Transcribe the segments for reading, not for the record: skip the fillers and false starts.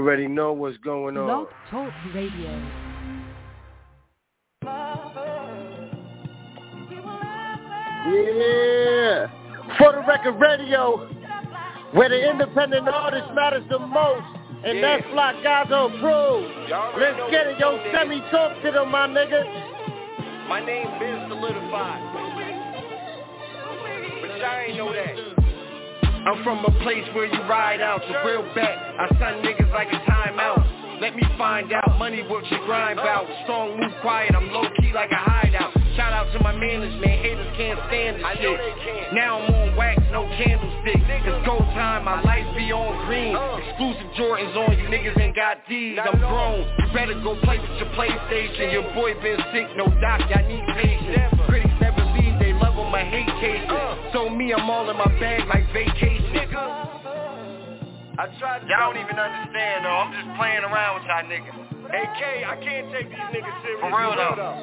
already know what's going on. Blog Talk Radio. Yeah. For the Record Radio, where the independent artist matters the most. And that's Flock Gaza approved. Let's get it, yo, Semi, talk to them, my nigga. My name been solidified, but y'all ain't know that. I'm from a place where you ride out, the real bet. I son niggas like a timeout. Let me find out, money what you grind out. Strong, move quiet, I'm low-key like a hideout. Shout out to my management, haters can't stand this shit. Now I'm on wax, no candlestick. It's go time, my life be on green. Exclusive Jordans on, you niggas ain't got D's. I'm grown, you better go play with your PlayStation. Your boy been sick, no doc, y'all need patience. Critics never leave, they love on my hate cases. So me, I'm all in my bag like vacation. Y'all don't even understand though, I'm just playing around with y'all niggas. AK, I can't take these niggas serious. For real though.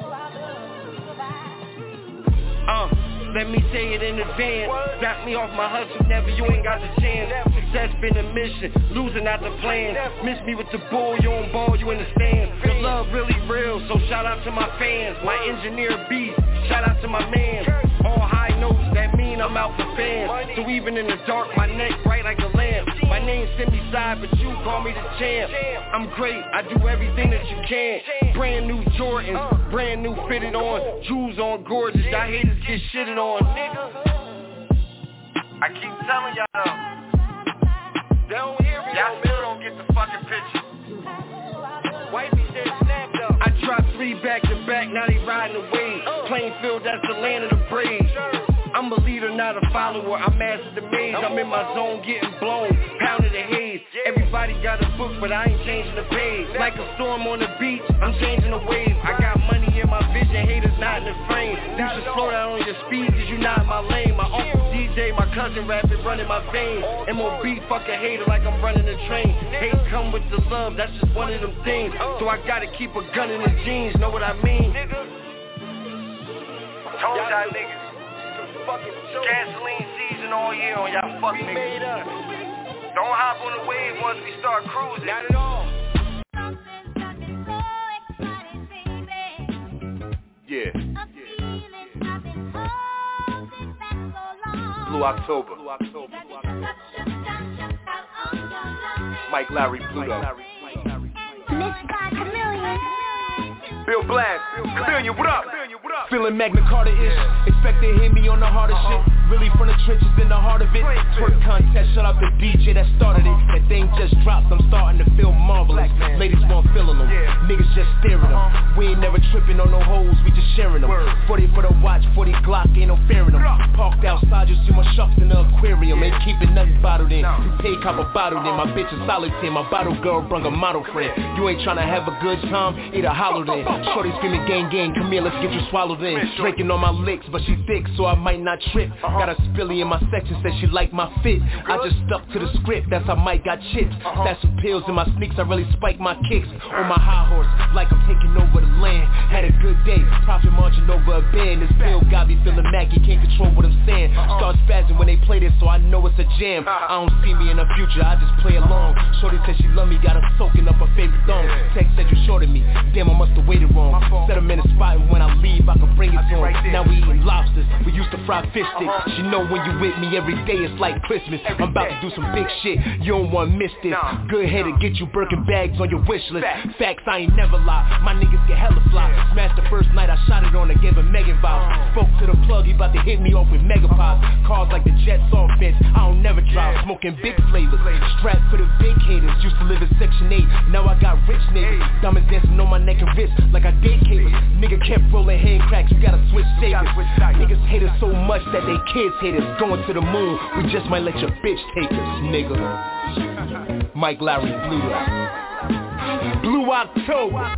Let me say it in advance. Back me off my hustle, never, you ain't got the chance. Success been a mission, losing out the plan. Miss me with the bull, you on ball, you in the stands. The love really real, so shout out to my fans. My engineer beast, shout out to my man. All high notes, that mean I'm out for fans. So even in the dark, my neck bright like a lamp. My name's Semi-Side, but you call me the champ. I'm great, I do everything that you can. Brand new Jordans, brand new fitted on. Jewels on gorgeous, y'all haters get shitted on. I keep telling y'all though, they don't hear me, y'all still don't get the fucking picture. Wifey said snapped up. I dropped 3 back to back, now they riding the wave. Plainfield, that's the land of the brave. I'm a leader, not a follower, I mastered the maze. I'm in my zone getting blown, pounding the haze. Everybody got a book, but I ain't changing the page. Like a storm on the beach, I'm changing the wave. I got money in my vision, haters not in the frame. You should slow down on your speed, cause you not in my lane. My uncle DJ, my cousin rapping, running my veins. MOB, fuck a hater like I'm running a train. Hate come with the love, that's just one of them things. So I gotta keep a gun in the jeans, know what I mean? Told y'all niggas. Gasoline season all year on y'all fuck niggas. Don't hop on the wave once we start cruising. Not at all. Yeah. Blue October. Mike Larry Pluto. Bill Blast. Chameleon, what up? Feeling Magna Carta-ish, expect to hear me on the hardest shit. Really from the trenches in the heart of it. Twerk contest, shut up the DJ that started it. That thing just dropped, I'm starting to feel marvelous. Ladies want feeling them, niggas just staring them. We ain't never tripping on no hoes, we just sharing them. 40 for the watch, 40 Glock, ain't no fearing them. Parked outside, you see my sharks in the aquarium. Ain't keeping nothing bottled in. You pay copper bottled in, my bitch is solid 10. My bottle girl brung a model friend. You ain't tryna have a good time, either hollered in. Shorty screaming gang gang, come here, let's get you swallowed in. Drinking on my licks, but she thick, so I might not trip. Got a spilly in my section, said she like my fit. I just stuck to the script, that's how Mike got chips. That's some pills in my sneaks, I really spike my kicks. On my high horse, like I'm taking over the land. Had a good day, profit margin over a band. This pill got me feeling Mackie, can't control what I'm saying. Start spazzing when they play this, so I know it's a jam. I don't see me in the future, I just play along. Shorty said she love me, got her soaking up her favorite thong. Text said you shorted me, damn I must have waited wrong. Set him in a spot and when I leave I can bring it to him. Now we eating lobsters, we used to fry fish sticks. She know when you with me every day it's like Christmas. I'm about to do some big shit, you don't wanna miss this. Good headed, get you Birkin bags on your wish list. Facts, I ain't never lie, my niggas get hella fly. Smashed the first night I shot it on her, gave a Megan vibe. Spoke to the plug, he about to hit me off with mega pops. Cars like the Jets offense, I don't never drive. Smoking big flavors, strapped for the big haters. Used to live in section 8, now I got rich niggas. Diamonds dancing on my neck and wrist like I date cables. Nigga kept rolling head cracks, you gotta switch status. Niggas hate us so much that they kids hate us. Going to the moon, we just might let your bitch take us, nigga. Mike Larry Pluto. Blue October.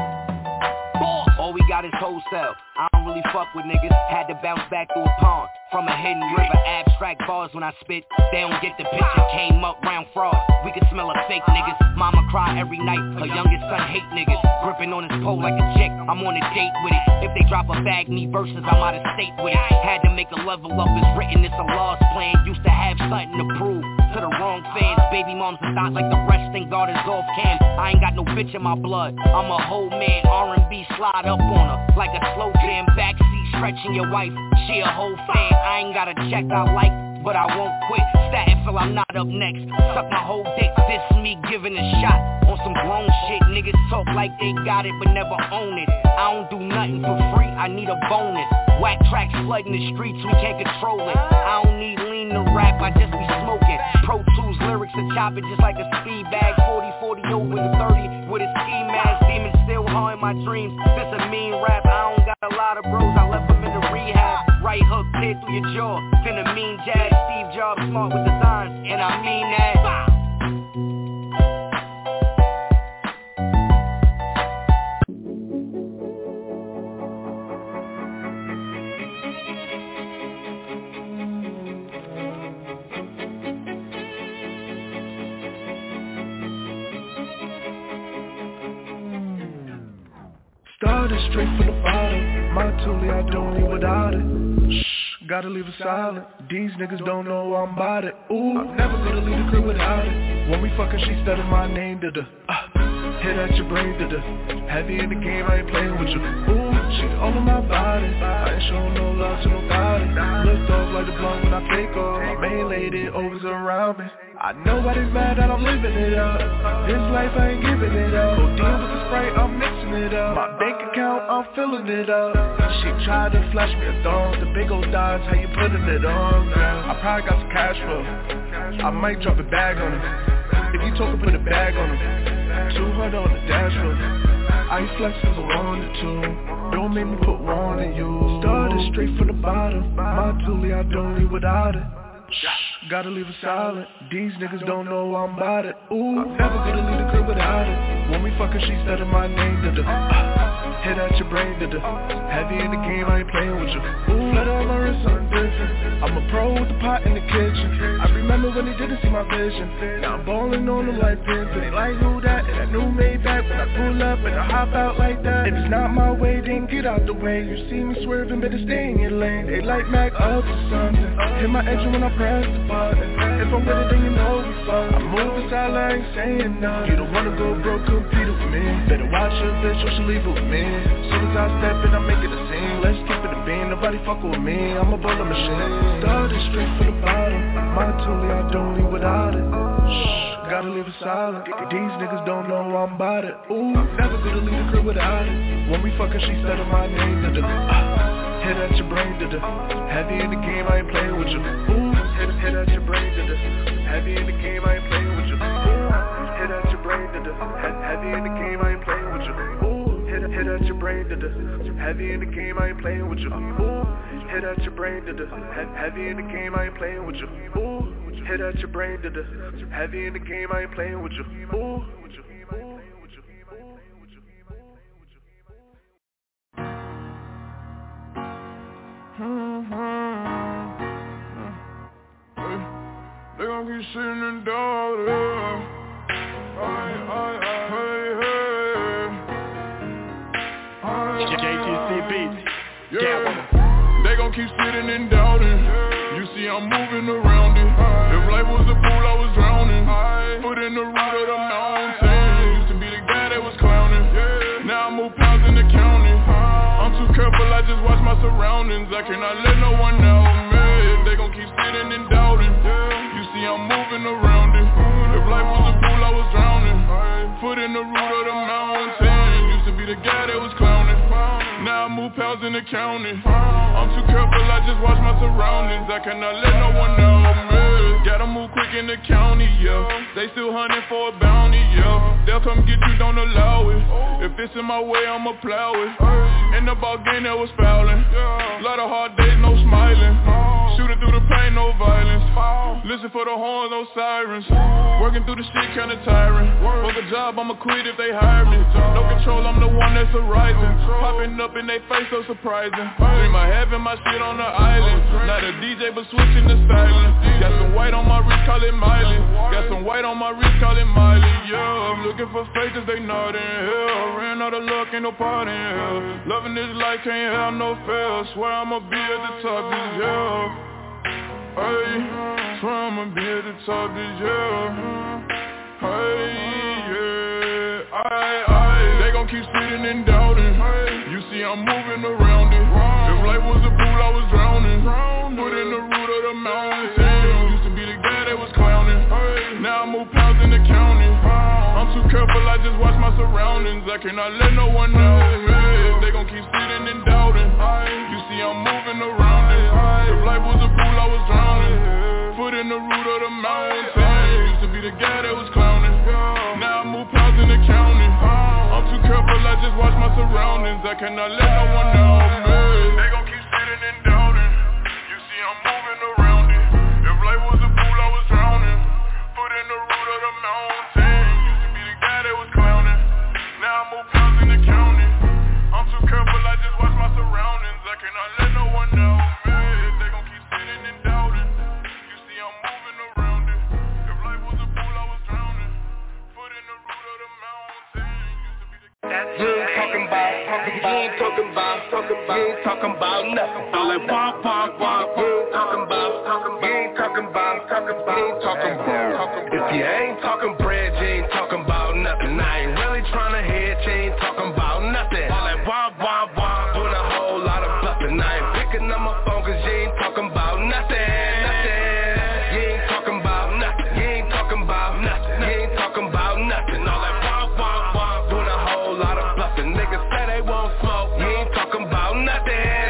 All we got is wholesale. I don't really fuck with niggas. Had to bounce back through a pond. from a hidden river. Abstract bars when I spit, they don't get the picture. Came up round fraud, we could smell a fake niggas. Mama cry every night, her youngest son hate niggas. Gripping on his pole like a chick, I'm on a date with it. If they drop a bag, me versus, I'm out of state with it. Had to make a level up, it's written, it's a lost plan. Used to have something to prove to the wrong fans. Baby moms are not like the rest, thank God is off cam. I ain't got no bitch in my blood, I'm a whole man. R&B slide up on her like a slow jam. Backseat stretching your wife, she a whole fan. I ain't got a check I like, but I won't quit. Statin' till I'm not up next. Suck my whole dick, this me giving a shot on some grown shit. Niggas talk like they got it but never own it. I don't do nothing for free, I need a bonus. Whack tracks flooding the streets, we can't control it. I don't need lean to rap, I just be smoking. Pro Tools lyrics to chop it just like a speed bag. 40-40 over the 30 with a ski mask. Demons still haunting my dreams, this a mean rap. I don't got a lot of bros, I left them in the rehab. Right hook, tear through your jaw, finna mean jazz. Steve Jobs smart with the signs, and I mean that. Started straight from the bottom, my toolie, I don't leave without it. Shh, gotta leave it silent, these niggas don't know I'm about it. Ooh, I'm never gonna leave the crib without it. When we fucking, she studied my name, hit at your brain, heavy in the game, I ain't playing with you. Ooh, she all in my body, I ain't showing no love to nobody. Lift off like the blunt when I take off, my main lady always around me. I know why they mad that I'm living it up. This life I ain't giving it up. Codeine with the Sprite, I'm mixing it up. My bank account, I'm filling it up. She tried to flash me a thong. The big old dimes, how you putting it on? I probably got some cash flow. I might drop a bag on it. If you talk, put a bag on it. 200 on the dash floor. I ain't flexing, so on the two. Don't make me put one in you. Started straight from the bottom. My toolie, I don't leave without it. Shh, gotta leave it silent. These niggas don't know I'm about it. Ooh, I'm never gonna leave the crib without it. When we fucking, she studied my name, hit at your brain, heavy in the game, I ain't playing with you. Ooh, let on my wrist, something different. I'm a pro with the pot in the kitchen. I remember when they didn't see my vision. Now I'm ballin' on them like Pimpin'. They like who that, and that new Maybach. When I pull up and I hop out like that. If it's not my way, then get out the way. You see me swerving, better stay in your lane. They like Mac up or something. Hit my engine when I press the button. If I'm with it, then you know we fun. I'm moving silent, I ain't saying nothing. You don't wanna go broke, compete with me. Better watch your bitch or she'll leave it with me. Soon as I step in, I make it a scene. Let's keep it a bean, nobody fuckin' with me. I'm a bullet machine. Started straight from the bottom. My toolie, I don't leave without it. Shh, gotta leave it silent. These niggas don't know I'm about it. Ooh, I'm never gonna leave the crib without it. When we fucking, she studied my name, hit at your brain, heavy in the game, I ain't playing with you. Ooh, hit at your brain, heavy in the game, I ain't playing with you. Ooh, hit at your brain, heavy in the game, I ain't playing with you. Ooh, hit at your brain, heavy in the game, I ain't playing with you. Ooh, hit at your brain, heavy in the game, I ain't playing with you. Ooh, hit at your brain, heavy in the game, I ain't playing with you. Ooh. They gon' keep sitting in doubt, JTC Beats. Yeah. They gon' keep sitting and doubting. You see I'm moving around it. If life was a pool, I was drowning. Foot in the root of the mountain. Used to be the guy that was clowning. Now I move pounds in the county. I'm too careful, I just watch my surroundings. I cannot let no one know me. They gon' keep sitting and doubting. You see I'm moving around it. If life was a pool, I was drowning. Foot in the root of the mountain. Used to be the guy that was clowning. Now I move pounds in the county. I'm too careful, I just watch my surroundings. I cannot let no one know me. Gotta move quick in the county, yeah. They still hunting for a bounty, yeah. They'll come get you, don't allow it. If it's in my way, I'ma plow it. In the ball game, that was fouling. Lot of hard days, no smiling. Shooting through the pain, no violence. Listen for the horns, no sirens. Working through the shit, kinda tiring. Fuck a job, I'ma quit if they hire me. No control, I'm the one that's arising. Popping up in they face, so surprising. Dream of having my shit on the island. Not a DJ, but switching the styling. Got some white on my wrist, call it Miley. Got some white on my wrist, call it Miley. Yeah, I'm looking for faces, they not in hell. Ran out of luck, ain't no party in hell. Loving this life, can't have no fail. Swear I'ma be at the top this year. Hey, swear I'ma be at the top this year. Hey, yeah, they gon' keep sitting and doubting. You see I'm moving around it. If life was a pool, I was drowning. Put in the root of the mountain. Used to be the guy that was clowning. Now I move pounds in the county. I'm too careful, I just watch my surroundings. I cannot let no one know. They gon' keep sitting and doubting. You see I'm moving around it. If life was a pool, I was drowning. Foot in the root of the mountain. Used to be the guy that was clowning. Now I move pounds in the county. I'm too careful, I just watch my surroundings. I cannot let no one know. They gon' keep sitting and doubting. You see I'm moving around it. If life was a pool, I was drowning. Foot in the root of the mountain. Used to be the guy that was clowning. Now I move pounds in the county. I'm too careful, I just watch my surroundings. I cannot let no one know. They gon' keep sitting and doubting. You see I'm moving around it. If life was a pool, I was drowning. Foot in the root of the mountain. Used to be the guy. You ain't talking about nothing. All that walk. You ain't talking about. If you ain't talking bread, you ain't talking about nothing. I ain't really tryna hear it, you ain't talking about nothing. All that walk, doing a whole lot of bluffing. I ain't picking up my phone cause you ain't talking about nothing. You ain't talking about nothing. You ain't talking about nothing. You ain't talking about nothing. All that walk, doing a whole lot of bluffing. Niggas say they won't smoke. You ain't talking about nothing.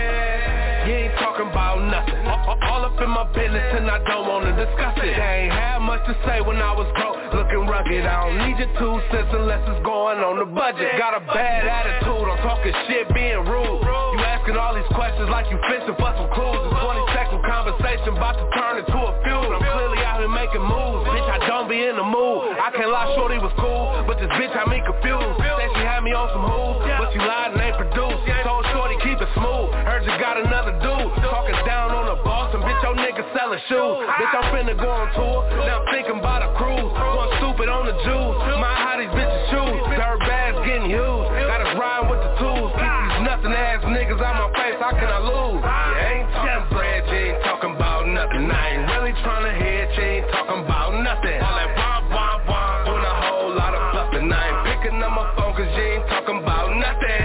You ain't talking about nothing. All up in my business and I don't wanna discuss it. They ain't had much to say when I was broke, looking rugged. I don't need your 2 cents unless it's going on the budget. Got a bad attitude, I'm talking shit, being rude. You asking all these questions like you fishing for some clues. It's 20-second conversation about to turn into a feud. I'm clearly out here making moves, bitch, I don't be in the mood. I can't lie, shorty was cool, but this bitch had me confused. Said she had me on some hooves, but she lied and ain't produced. Told shorty keep it smooth, heard you got another dude. Talking down on the boss, and bitch, your nigga selling shoes. Bitch, I'm finna go on tour, now I'm thinking about a cruise. Going stupid on the Jews, mind how these bitches choose. Dirt bags getting used, got us riding with the tools. Keep these nothing ass niggas out my face, how can I lose? You ain't talking bread, you ain't talking about nothing. I ain't really tryna hear it, you ain't talking about nothing. All that wah, doing a whole lot of bluffing. I ain't picking up my phone cause you ain't talking about nothing.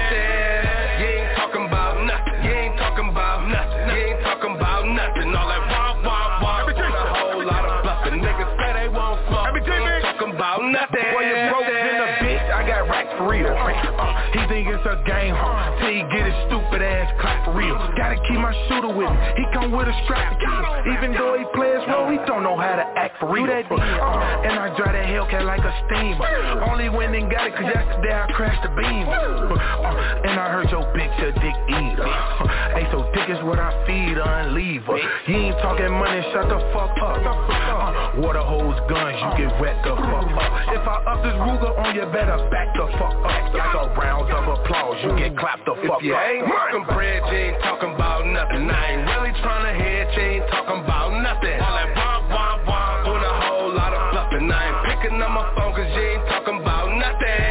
You ain't talking about nothing. You ain't talking about nothing. You ain't talking about nothing. All that wah, doing a whole lot of bluffing. Niggas say they won't smoke. You ain't talking about nothing. Boy, you broke in a bitch, I got racks for real. He think it's a game, till he get his stupid ass clap for real. Gotta keep my shooter with me, he come with a strap to kill him. Even though he plays role, he don't know how to act for real. And I drive that Hellcat like a steamer. Only went and got it cause yesterday I crashed the Beamer. And I heard your bitch a dick eater. Hey, so dick is what I feed her and leave her. You ain't talking money, shut the fuck up. Water hose, guns, you get wet the fuck up. If I up this Ruger on you, better back the fuck up. Like a round of applause, you get clapped the fuck up. If you ain't talking bread, you ain't talking about nothing. I ain't really tryna hear it, you ain't talking about nothing. All that wah, doing a whole lot of bluffing. I ain't picking up my phone cause you ain't talking about nothing.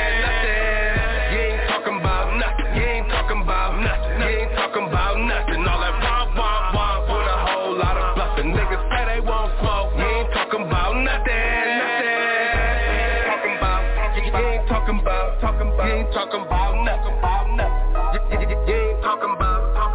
You ain't talking about nothing. You ain't talking about nothing. You ain't talking about nothing. All that wah, doing a whole lot of bluffing. Niggas say they won't smoke. You ain't talking about nothing. You ain't talking about nothing. You ain't talking about, you ain't talking about,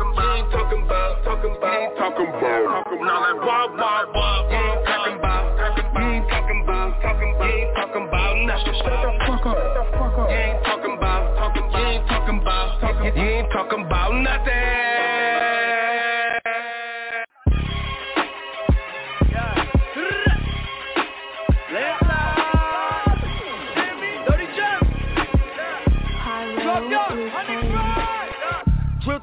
now that wah, you ain't talking about, you ain't talking about nothing. Shut the fuck up. You ain't talking about, you ain't talking about nothing.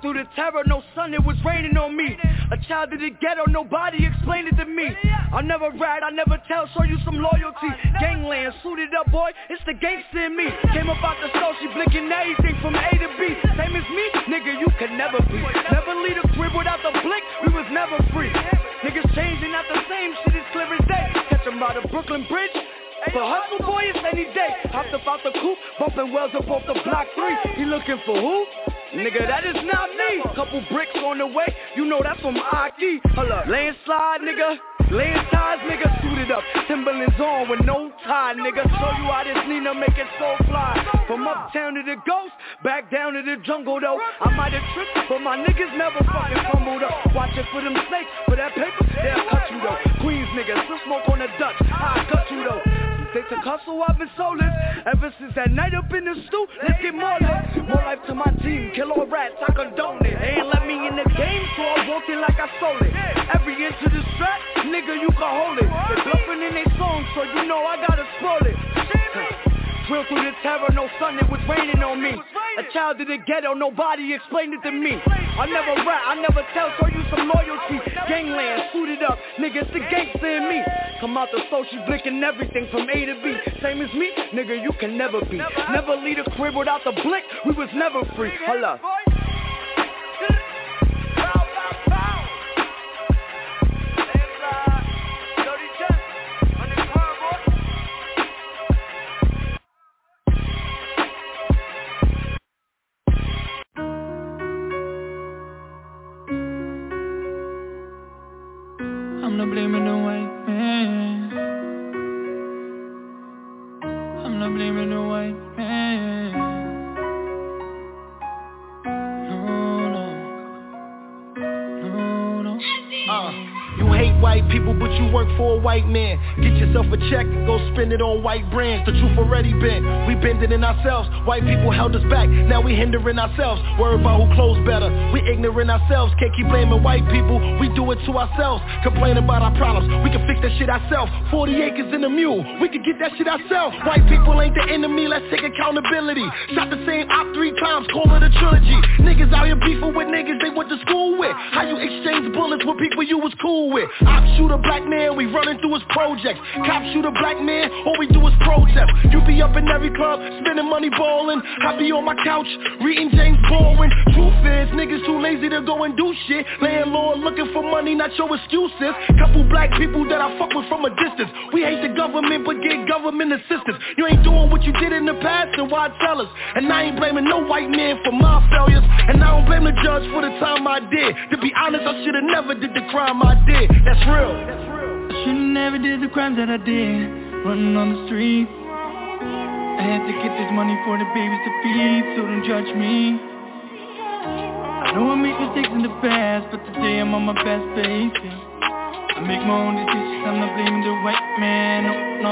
through the terror, no sun, it was raining on me. A child of the ghetto, nobody explained it to me. I never rat, I never tell, show you some loyalty. Gangland, suited up boy, it's the gangster in me. Came up out the soul, she blinking everything from A to B. Same as me, nigga, you can never be. Never leave a crib without the blick, we was never free. Niggas changing, not the same, shit is clear as day. Catch them by the Brooklyn Bridge. For hustle boy, it's any day. Hopped up out the coupe, bumping wells up off the block 3. He looking for who? Nigga, that is not me. Couple bricks on the way, you know that's from Aki. Hold up, landslide, nigga. Laying ties, nigga, suited up. Timberlands on with no tie, nigga. Show you how this Nina make it so fly. From uptown to the ghost, back down to the jungle though. I might have tripped, but my niggas never fucking fumbled up. Watch it for them snakes, for that paper, they'll cut you though. Queens niggas, still smoke on the Dutch, I cut you though. They took hustle, I've been soulless. Ever since that night up in the stoop, let's get more lit. More life to my team, kill all rats, I condone it. They ain't let me in the game, so I walked in like I stole it. Every inch of the strap, nigga, you can hold it. They bluffing in they songs, so you know I gotta spoil it. Drill through the terror, no sun, it was raining on me. A child of the ghetto, nobody explained it to me. I never rap, I never tell, show you some loyalty. Gangland, suited up, nigga, it's the gangster in me. Come out the soul, she blinking everything from A to B. Same as me, nigga, you can never be. Never leave a crib without the blick, we was never free. Hold up. I'm not blaming the white man. I'm not blaming the white man. No. You hate white people, but you work for a white man. Get yourself a check and go spend it on white brands. The truth already been, we bending in ourselves. White people held us back, now we hindering ourselves. Worry about who clothes better, we ignorant ourselves. Can't keep blaming white people, we do it to ourselves. Complain about our problems, we can fix that shit ourselves. 40 acres in a mule, we can get that shit ourselves. White people ain't the enemy, let's take accountability. Shot the same op 3 times, call it a trilogy. Niggas out here beefing with niggas they went to school with. How you exchange bullets with people you was cool with? Op shoot a black man, we running through his projects. Cop shoot a black man, all we do is protest. You be up in every club, spending money ballin'. I be on my couch, reading James Baldwin. Truth is, niggas too lazy to go and do shit. Landlord looking for money, not your excuses. Couple black people that I fuck with from a distance. We hate the government, but get government assistance. You ain't doing what you did in the past, then why tell us? And I ain't blaming no white man for my failures. And I don't blame the judge for the time I did. To be honest, I should've never did the crime I did. That's real. I should've never did the crimes that I did. Running on the street, I had to get this money for the babies to feed, so don't judge me. I know I made mistakes in the past, but today I'm on my best behavior. I make my own decisions, I'm not blaming the white man.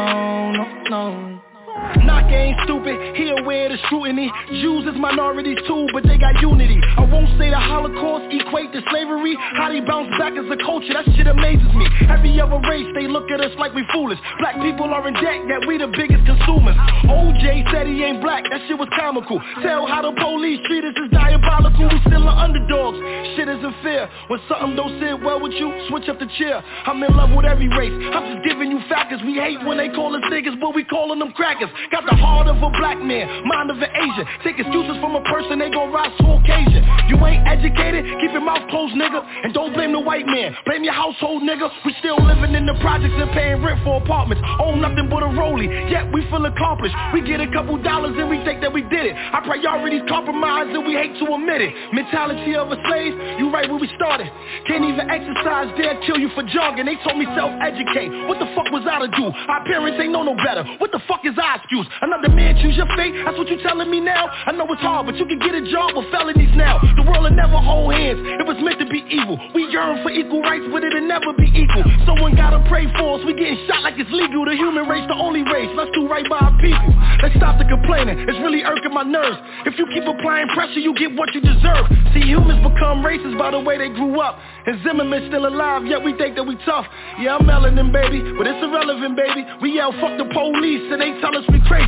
No. Knock ain't stupid, he aware of the scrutiny. Jews is minorities too, but they got unity. I won't say the Holocaust equate to slavery. How they bounce back as a culture, that shit amazes me. Every other race, they look at us like we foolish. Black people are in debt, yet we the biggest consumers. OJ said he ain't black, that shit was comical. Tell how the police treat us is diabolical. We still are underdogs, shit isn't fair. When something don't sit well with you, switch up the chair. I'm in love with every race, I'm just giving you factors. We hate when they call us niggas, but we calling them crackers. Got the heart of a black man, mind of an Asian. Take excuses from a person, they gon' rise to occasion. You ain't educated, keep your mouth closed, nigga. And don't blame the white man, blame your household, nigga. We still living in the projects and paying rent for apartments. Own nothing but a rollie, yet we feel accomplished. We get a couple dollars and we think that we did it. Our priorities compromised and we hate to admit it. Mentality of a slave, you right where we started. Can't even exercise, they'll kill you for jogging. They told me self-educate, what the fuck was I to do? Our parents ain't know no better, what the fuck is our excuse? Another man choose your fate, that's what you telling me now? I know it's hard, but you can get a job with felonies now. The world will never hold hands, it was meant to be evil. We yearn for equal rights, but it'll never be equal. Someone gotta pray for us, we getting shot like it's legal. The human race, the only race, let's do right by our people. Let's stop the complaining, it's really irking my nerves. If you keep applying pressure, you get what you deserve. See, humans become racist by the way they grew up. And Zimmerman's still alive, yet we think that we tough. Yeah, I'm melanin, baby, but it's irrelevant, baby. We yell, fuck the police, and they tell us we crazy.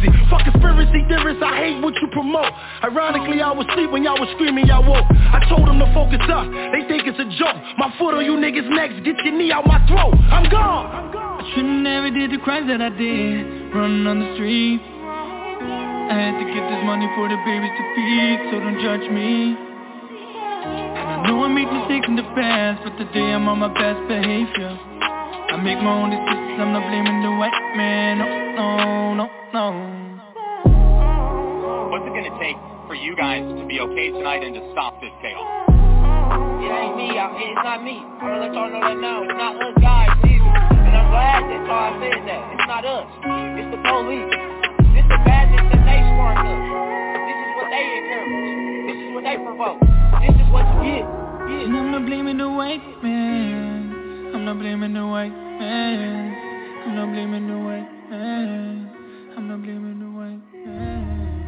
easy. Fuck conspiracy theorists, I hate what you promote. Ironically, I was asleep when y'all was screaming, y'all woke. I told them to focus up, they think it's a joke. My foot on you niggas next, get your knee out my throat. I'm gone. I should've never did the crimes that I did, running on the street. I had to get this money for the babies to feed, so don't judge me. I know I make mistakes in the past, but today I'm on my best behavior. I make my own decisions, I'm not blaming the white man, no. What's it gonna take for you guys to be okay tonight and to stop this chaos? It ain't me, it's not me. I'm gonna let y'all know that now. It's not us guys either. And I'm glad that y'all said that. It's not us. It's the police. This the madness that they spark us. This is what they encourage. This is what they provoke. This is what you get. And I'm not blaming the white man. I'm not blaming the white man. I'm not blaming the white man. I'm not blaming the white man.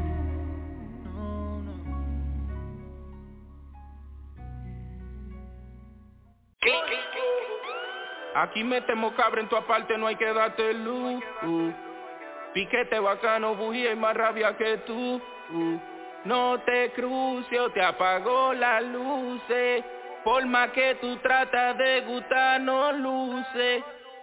Aquí metemos cabra en tu aparte, no hay que darte luz. Piquete bacano, bujía y más rabia que tú. No te cruces o te apagó las luces. Por más que tú tratas de gustar, no luce.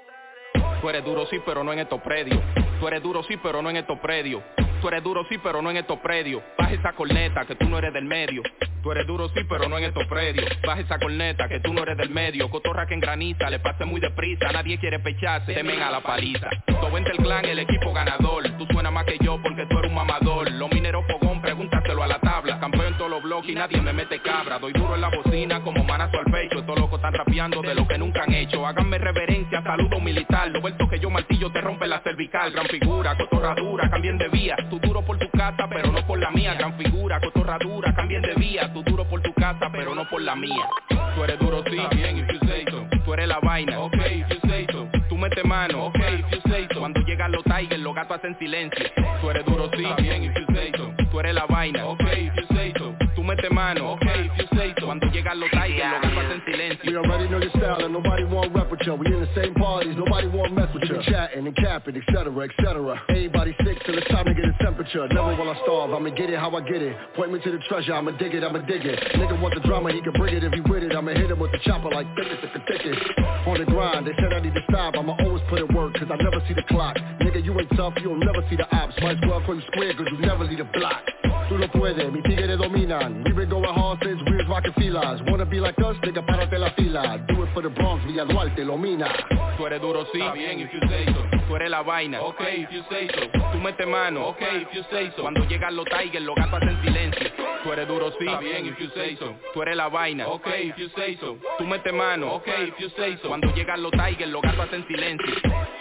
Tú eres duro sí, pero no en estos predios. Tú eres duro sí, pero no en estos predios. Tú eres duro sí, pero no en estos predios. Baja esa corneta, que tú no eres del medio. Tú eres duro sí, pero no en estos predios. Baja esa corneta, que tú no eres del medio. Cotorra que engraniza, le pase muy deprisa. Nadie quiere pecharse, temen a la paliza. Todo entre el clan, el equipo ganador. Tú suenas más que yo porque tú eres un mamador. Los mineros fogón, pregúntaselo a la tabla. Campeón en todos los bloques y nadie me mete cabra. Doy duro en la bocina como manazo al pecho. Estos locos están rapeando de lo que nunca han hecho. Háganme reverencia, saludo militar. Lo vuelto que yo martillo te rompe la cervical. Gran figura, cotorra dura, cambien de vía. Tú duro por tu casa, pero no por la mía. Gran figura, cotorra dura, cambien de vía. Tú duro por tu casa, pero no por la mía. Tú eres duro, sí, bien, if you say so. Tú eres la vaina, ok, if you say so. Tú metes mano, ok, if you say so. Cuando llegan los tigers, los gatos hacen silencio. Tú eres duro, sí, bien, if you say so. Tú eres la vaina, ok, if you say so. Tú metes mano, ok, if you say so. Cuando llegan los tigers, los gatos hacen silencio. We already know your style and nobody want rep with you. We in the same parties, nobody want mess with you. We chatting and capping, etc, etc. Everybody sick till it's time to get a temperature. Never will I starve, I'ma get it how I get it. Point me to the treasure, I'ma dig it, I'ma dig it. Nigga want the drama, he can bring it if he with it. I'ma hit him with the chopper like thickest. On the grind, they said I need to stop. I'ma always put in work, cause I never see the clock. Nigga, you ain't tough, you'll never see the ops. Might as well call you square, cause you never leave the block. Tú no puedes, mi tigre dominan. We been going hard since we was rockin' felines. Wanna be like us, nigga, párate la fila. Do it for the Bronx, Villa Duarte, Lomina. Tú eres duro, sí, bien, if you say so. Tú eres la vaina, ok, if you say so. Tú metes mano, ok, if you say so. Cuando llegan los tigers, los gatos hacen silencio. Tú eres duro, sí, bien, if you say so. Tú eres la vaina, ok, if you say so. Tú metes mano, ok, if you say so. Cuando llegan los tigers, los gatos hacen silencio.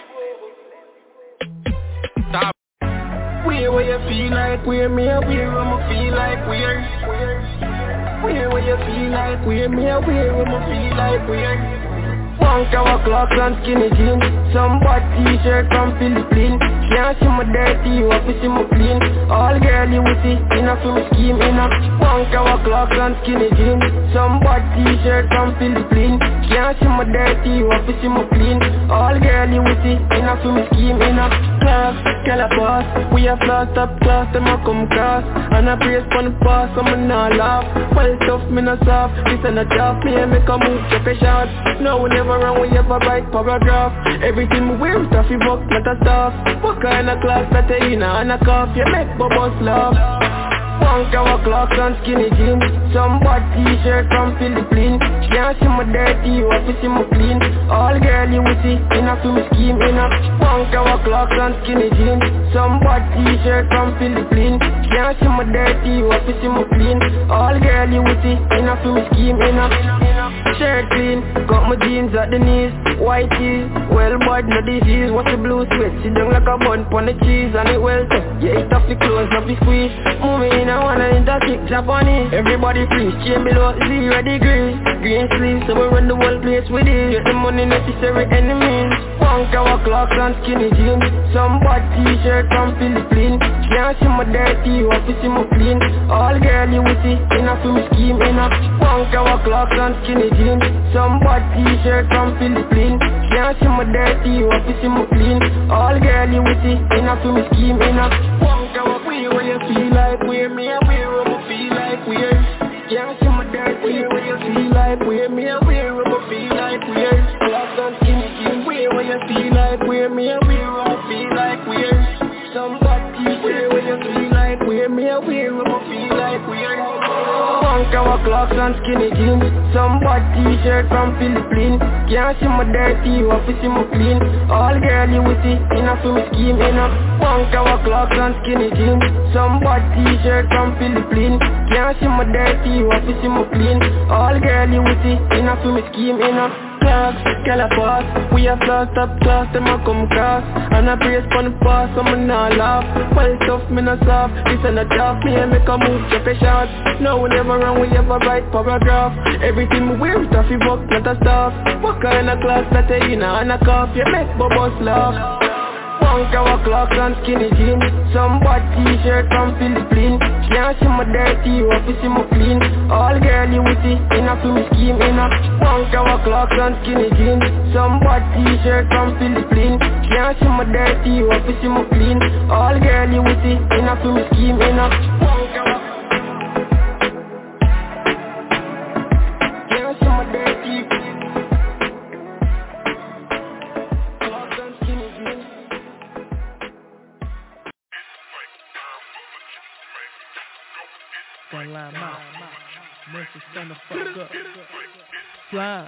Where you feel like we're me, where I'ma feel like we're. Where you feel like we're me, where I'ma feel like we're. Punk our clocks and skinny jeans. Some bad t-shirt from Philippines. Can't see my dirty, you have to see my clean. All girl you will see, enough for me scheme, enough. Punk our clocks and skinny jeans. Some bad t-shirt from Philippines. Can't see my dirty, you have to see my clean. All girl you will see, enough for me scheme, enough. Class, girl a boss. We have lost up class, them a come cross. And I brace for the boss, so me not laugh. Well tough, me not soft. This ain't a job, me and make a move, check a shot. No, we never wrong, we ever write paragraph. Everything we wear is stuffy book, not a stuff. What kind of class that you in and a cuff? You make bubbles laugh. Punk our clocks and skinny jeans. Some bad t-shirt from Philippines. Can't see my dirty, you have to see my clean. All girl you will see, enough to me scheme, enough. Punk our clocks and skinny jeans. Some bad t-shirt from Philippines. Can't see my dirty, you have to see my clean. All girl you will see, enough to me scheme, enough. Shirt clean, got my jeans at the knees. White tees, well bad no disease. What's the blue sweat? Sit down like a bun pon the cheese and it well tough. Yeah, it's tough to close, not be squeeze. Moving in, I wanna interkick Japanese. Everybody freeze, chain below 0 degrees. Green sleeves, so we run the whole place with it. Get the money necessary enemies. Punk our clocks and skinny jeans. Some bad t-shirt from Philippines. Can't see my dirty, you have to see my clean. All girl you will see, enough to me scheme, enough. Punk our clocks and skinny jeans. Some bad t-shirt from Philippines. Can't see my dirty, you want to see my clean. All girl you with it, enough for me scheme, enough. Won't go up where you feel like we're me, where I feel like we're. Can't see my dirty, where you feel like we're me, where I feel like we're. Black and skinny jeans, where you feel like we're me, where I feel like we're. Somebody where you feel like we're me, where I feel like we're. Punk our clocks and skinny jeans. Some bad t-shirt from Philippines. Can't see my dirty, you have to see my clean. All girl you with it, enough for me scheme, enough. Punk our clocks and skinny jeans. Some bad t-shirt from Philippines. Can't see my dirty, you have to see my clean. All girl you with it, enough for me scheme, enough. Clocks, girl a pass. We have class, top class, them a come cross. And I brace for the pass, so me nah laugh. Well tough, me nah soft. This ain't a job, me and make a move, check a shot. No, we never wrong, we ever write paragraph. Everything we wear is a book, not a staff. What kind of class that you in and a cough? You make bubbles laugh. Punk our clocks and skinny jeans. Some bad t-shirt from Philippines. Can't see my dirty, you have to see my clean. All girl you with it, enough for me scheme, enough. Punk our clocks and skinny jeans. Some bad t-shirt from Philippines. Can't see my dirty, you have to see my clean. All girl you with it, enough for me scheme, enough. Punk our line out. Memphis stand the fuck up. Fly.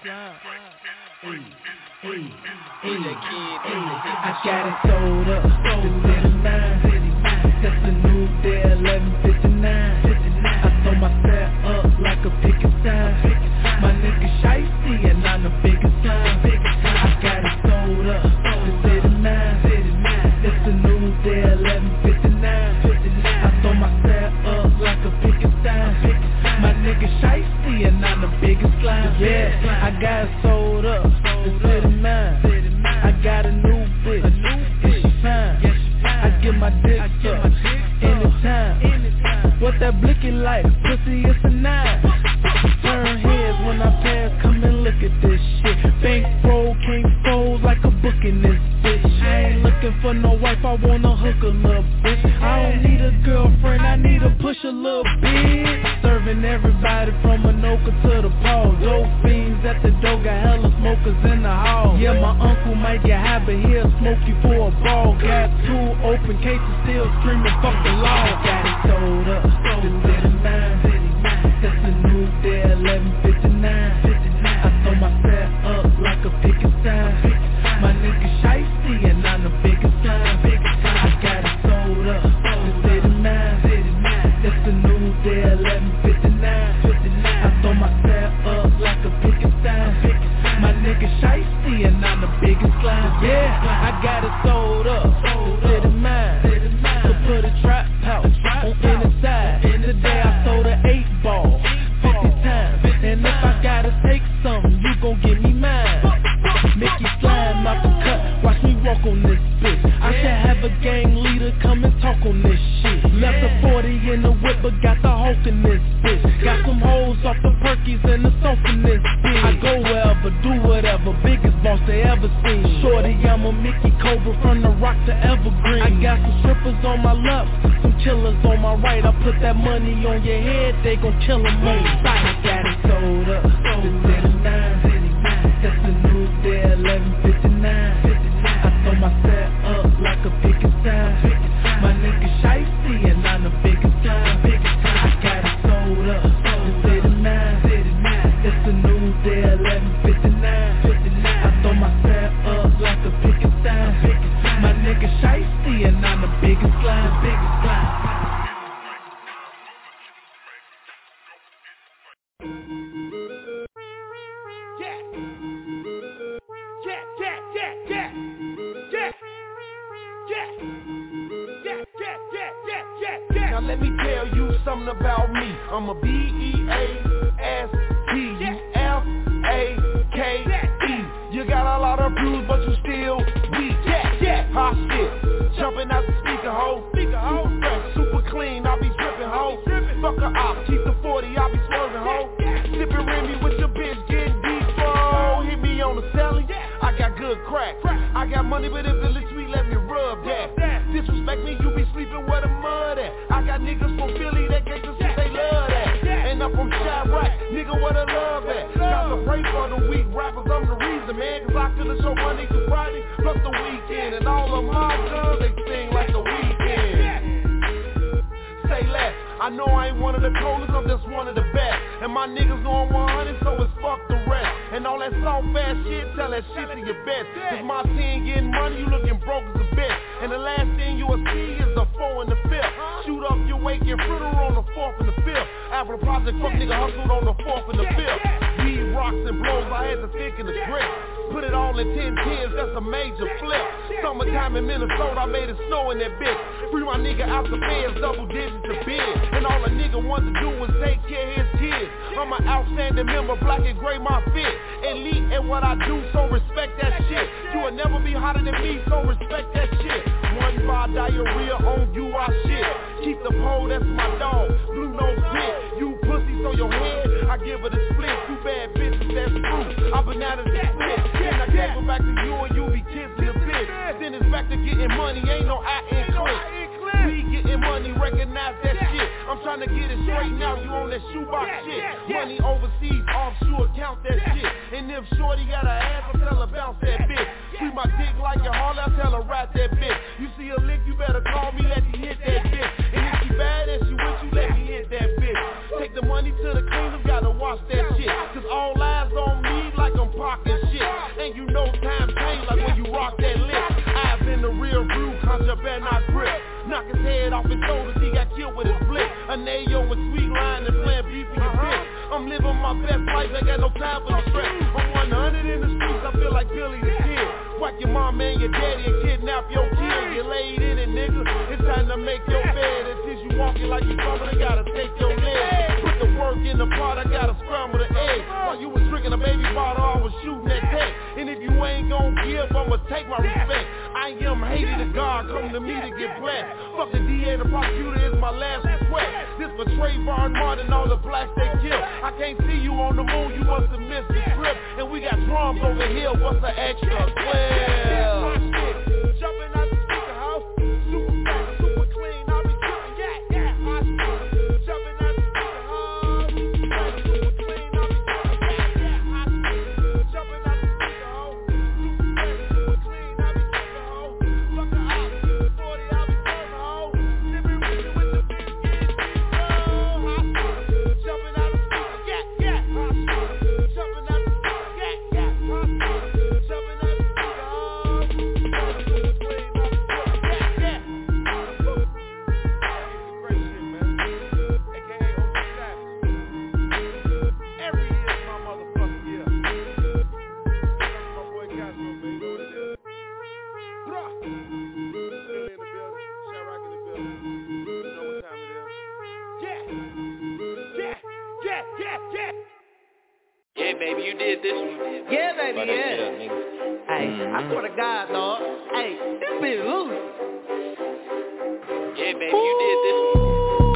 I got it sold up. The city line. That's the new day 11:59. I throw my set up like a picket sign. My nigga shiesty and I'm the biggest sign. I got it sold up. The city line. That's the new day 11:59. I throw my set up like a picket sign. My nigga shiesty and I'm the biggest slime. Yeah, I got it sold up. The city mine. I got a new bitch. And she fine. I get my dick sucked anytime. What that blicky like? Pussy, it's a 9. Turn heads when I pass. Come and look at this shit. Bankroll can't fold like a book in this bitch. I ain't looking for no wife. I wanna hook a little bitch. I don't need a girlfriend. I need to push a little bitch. Serving everybody from Anoka to the Paul. Dope fiends at the door, got hella smokers in the hall. Yeah, my uncle might get high, but he'll smoke you for a ball. Got 2 open cases, still screaming fuck the law. Got it sold up, the city line. That's the new day 11:59. I throw my set up like a picket sign. My nigga shiesty and I'm the biggest sign. I got it sold up, the city line. That's the new day 11:59. I throw my set up like a picket sign. My nigga shiesty and I'm the biggest slime. Yeah, I got it sold up, the city mine. So put a trap pouch on any side. Today I sold an 8-ball 50 times. And if I gotta take something, you gon' give me mine. Mickey slime out the cut, watch me walk on this bitch. I should have a gang leader come and talk on this shit. Left the 40 in the whip, but got the Hulk in this bitch. Got some hoes off the Perkies and the soap in this bitch. I go wherever, do whatever, biggest boss they ever seen. Shorty, I'm a Mickey Cobra from the Rock to Evergreen. I got some strippers on my left, some killers on my right. I put that money on your head, they gon' kill them on sight. I got it sold up, the city line. That's the new day 11:59. I throw my set up like a picket sign. My nigga shiesty and I'm the biggest sign. I got it sold up, the city line. That's the new day 11:59. I throw my set up like a picket sign. My nigga shiesty and I'm the biggest slime. Now let me tell you something about me. I'm a B-E-A-S-T-U-F-A-K-E. You got a lot of bruise, but you still weak. Hot shit, jumping out the speaker hole. Super fresh, super clean, I be dripping ho. Fuck a op, keep the 40, I be swerving ho. Sipping Remy with your bitch, getting deep, bro. Hit me on the celly, I got good like me, you be sleeping where the mud at. I got niggas from Philly that gangsta shit, they love that. And I'm from Chirac, nigga, where the love at? Got to pray for the weak rappers, I'm the reason, man. Cause I could've show Monday through Friday, plus the weekend. And all of my guns, they sing like the weekend. Say less. I know I ain't one of the coldest, I'm just one of the best. And my niggas know I'm 100, so it's fuck the rest. And all that soft ass shit, tell that shit to your best. Cause my team getting money, you looking broke as a bitch. And the last thing you will see is the 4 and the 5th. Shoot up your wake and fritter on the 4th and the 5th. After the project, fuck nigga hustled on the 4th and the 5th. Weed rocks and blows, I had to think in the grip. Put it all in 10 tens, that's a major flip. Summertime in Minnesota, I made it snow in that bitch. Free my nigga out the feds, double digits to bid. And all a nigga wants to do is take care of his kids. I'm an outstanding member, black and gray my fit. Elite at what I do, so respect that shit. You will never be hotter than me, so respect that shit. 1 bar diarrhea on you, I shit. Keep the pole, that's my dog. Blue nose bitch, you pussies on your head, I give it a split. 2 bad bitches, that's true. I bananas and split. Then I gave it back to you and you be kissing a bitch. Then it's back to getting money, ain't no I in click. We getting money, recognize that shit. I'm trying to get it straight now, you on that shoebox shit. Money overseas, offshore, count that shit. And if shorty got her ass, I tell her bounce that bitch. Treat my dick like a Harley, I tell her ride that bitch. You see a lick, you better call me, let me hit that bitch. And if she bad and she with you, let me hit that bitch. Take the money to the cleaners, gotta watch that shit. Cause all eyes on me like I'm parking shit. And you know time change like when you rock that lick. Eyes in the rear view, contraband not grip. Knock his head off his shoulders, he got killed with his flick. An Ayo with sweet line and playing beef for your bitch. I'm living my best life, ain't got no time for the stress. I'm 100 in the streets, I feel like Billy the Kid. Whack your mom and your daddy and kidnap your kid. You laid in it, nigga, it's time to make your bed. And since you walking like you coming, I gotta take your leg. Put the work in the pot, I gotta scramble the egg. While you was drinking a baby bottle, I was shooting that tech. And if you ain't gon' give, I'ma take my respect. I am hated to God, come to me to get blessed. Fuck the DA, the prosecutor is my last request. This for Trayvon Martin, all the blacks they kill. I can't see you on the moon, you must have missed the trip. And we got drums over here, what's the extra? 12. Jumping out the speaker house, super fast, super clean, I'll be tripping, yeah, hot shit. Jumping out the speaker house, super clean, I'll be tripping, yeah, hot shit. Jumping out the speaker house, super fast, super clean, I'll be tripping, ho. Fuck the op, 40, I'll be serving, ho. Sipping with you with the big skin, hot shit. Jumping out the speaker, yeah, hot shit. Jumping out the speaker, yeah, hot shit. Jumping out the speaker, Yeah, baby, you did this one. Yeah, baby, yeah. Hey, I swear to God, dog. Hey, this bitch loose. Yeah, baby, you did this one.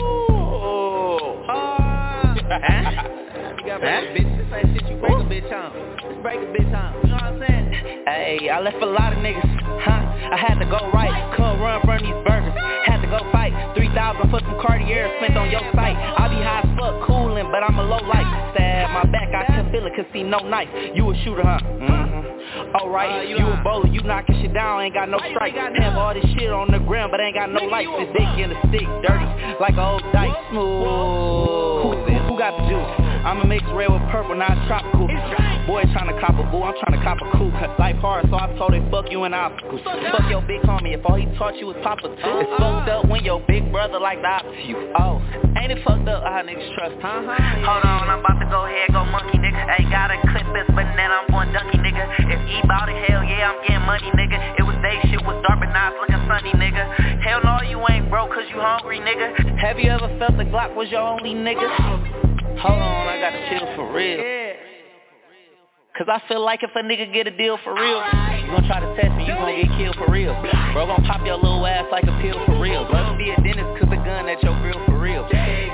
You got break a bitch. This ain't shit you break a bitch on. Just break a bitch on. You know what I'm saying? Hey, I left a lot of niggas, huh? I had to go right, come run from these burgers. Had to go fight, 3,000 for some Cartier spent on your site. I be high as fuck, coolin', but I'm a low light. Stab my back, I can feel it, cause see no knife. You a shooter, huh? Alright, you a bowler, you knocking shit down, ain't got no strike. Have all this shit on the ground, but ain't got no lights. This dick in the stick, dirty, like a old dice. Smooth. Who got the juice? I'ma mix red with purple, not tropical. Boy tryna cop a boo, I'm tryna cop a coupe. Life hard, so I told him fuck you in obstacles. Fuck your big homie, if all he taught you was Papa too. It's fucked up when your big brother like the opposite you. Oh, ain't it fucked up how niggas trust? Hold on, I'm about to go ahead, go monkey nigga. Ain't got a clip this, but then I'm going dunky nigga. If E bout it, hell yeah, I'm getting money nigga. It was day shit was dark, but now it's looking sunny nigga. Hell no, you ain't broke cause you hungry nigga. Have you ever felt the Glock was your only nigga? Hold on, I gotta chill for real. Cause I feel like if a nigga get a deal for real, you gon' try to test me, you gon' get killed for real. Bro gon' pop your little ass like a pill for real. Let me be a dentist cause the gun at your grill for real.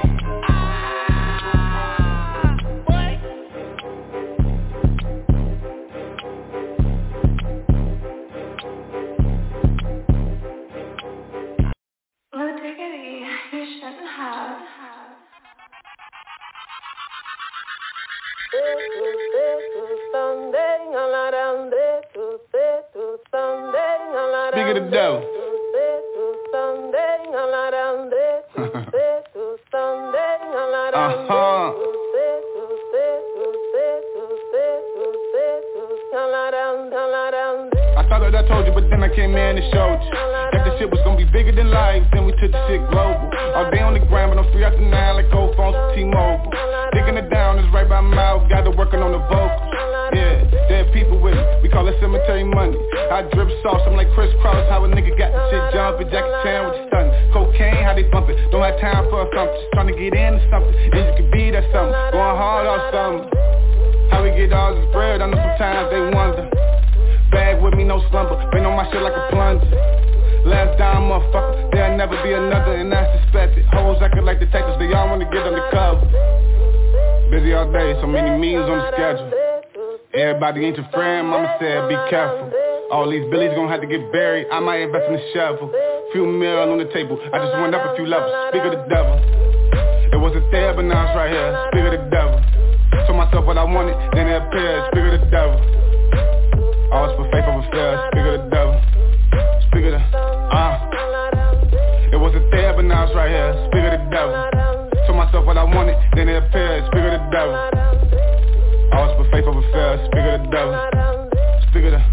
Riggedy, you shouldn't have. Speak of the devil. I thought that I told you, but then I came in and showed you that the shit was gonna be bigger than life. Then we took the shit global. All day on the ground, but I'm free after 9 like old phones with T-Mobile. Digging it down is right by my mouth. Got to working on the vocals. Yeah, dead people with me. We call it cemetery money. I drip sauce, I'm like Chris Cross. How a nigga got the shit jumping. Jackie Chan with the stunning. Cocaine, how they bump it. Don't have time for something. Just trying to get into something. And you can be that something. Going hard or something. How we get all this bread, I know sometimes they wonder. Bag with me, no slumber. Been on my shit like a plunger. Last dime, motherfucker. There'll never be another, and that's suspected. Hoes acting like detectives, they all wanna get undercover. Busy all day, so many meetings on the schedule. Everybody ain't your friend, mama said be careful. All these billies gon' have to get buried, I might invest in a shovel. Few mil on the table, I just went up a few levels. Speak of the devil. It wasn't there, but now it's right here. Speak of the devil. Told myself what I wanted, then it appeared. Speak of the devil. Always put faith over fear. Speak of the devil. Speak of the, It wasn't there, but now it's right here. Speak of the devil. Told myself what I wanted, then it appeared. Speak of the devil. Always put faith over fear. Speak of the devil. Speak of the,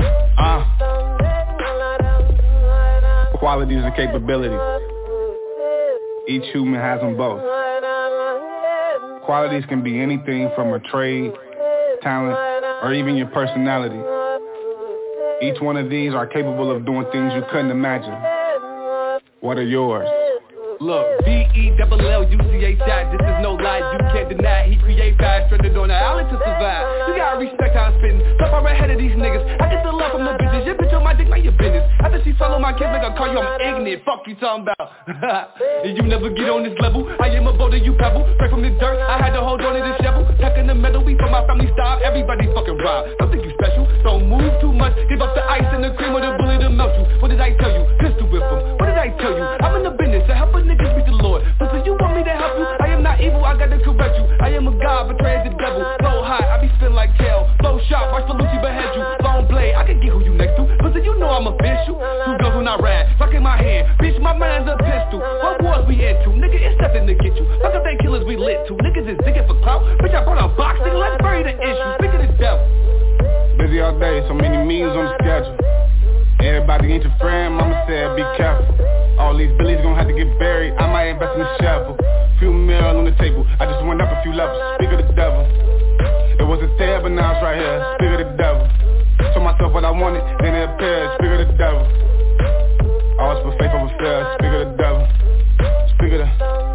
Qualities and capabilities. Each human has them both. Qualities can be anything from a trade, talent, or even your personality. Each one of these are capable of doing things you couldn't imagine. What are yours? Look, V-E-L-L-U-C-H-I, this is no lie, you can't deny. He create vibes, stranded on the island to survive. You gotta respect how I'm spittin', top I'm ahead of these niggas. I get the love from the bitches, your bitch on my dick, mind your business. After she follow my kids, like I call you, I'm ignorant, fuck you talking about. And you never get on this level, I am a boulder, you pebble. Straight from the dirt, I had to hold on to this shovel. Tuck in the metal, we from my family style, everybody fucking rob. Don't think you special, don't move too much. Give up the ice and the cream or the bullet to melt you. What did I tell you? Pistol whip them. What did I tell you? I'm in the business to help a niggas beat the Lord. But so you want me to help you? I am not evil, I gotta correct you. I am a god, betrayed the devil. Flow high, I be spin like kale. Flow sharp, watch for Lucy behead you. Long blade, I can get who you next to. But so you know I'm official. Two girls when I ride, fuck in my hand. Bitch, my man's a pistol. What wars we into? Nigga, it's nothing to get you. Fuck up they killers we lit to. Niggas is digging for clout. Bitch, I brought a boxing, let's bury the issue. Speak of the devil. Busy all day, so many meetings on the schedule. Everybody ain't your friend, mama said be careful. All these billies gon' have to get buried, I might invest in a shovel. Few mil on the table, I just went up a few levels. Speak of the devil. It wasn't there, but now it's right here. Speak of the devil. Told myself what I wanted, then it appeared. Speak of the devil. Always put faith over fear. Speak of the devil. Speak of the,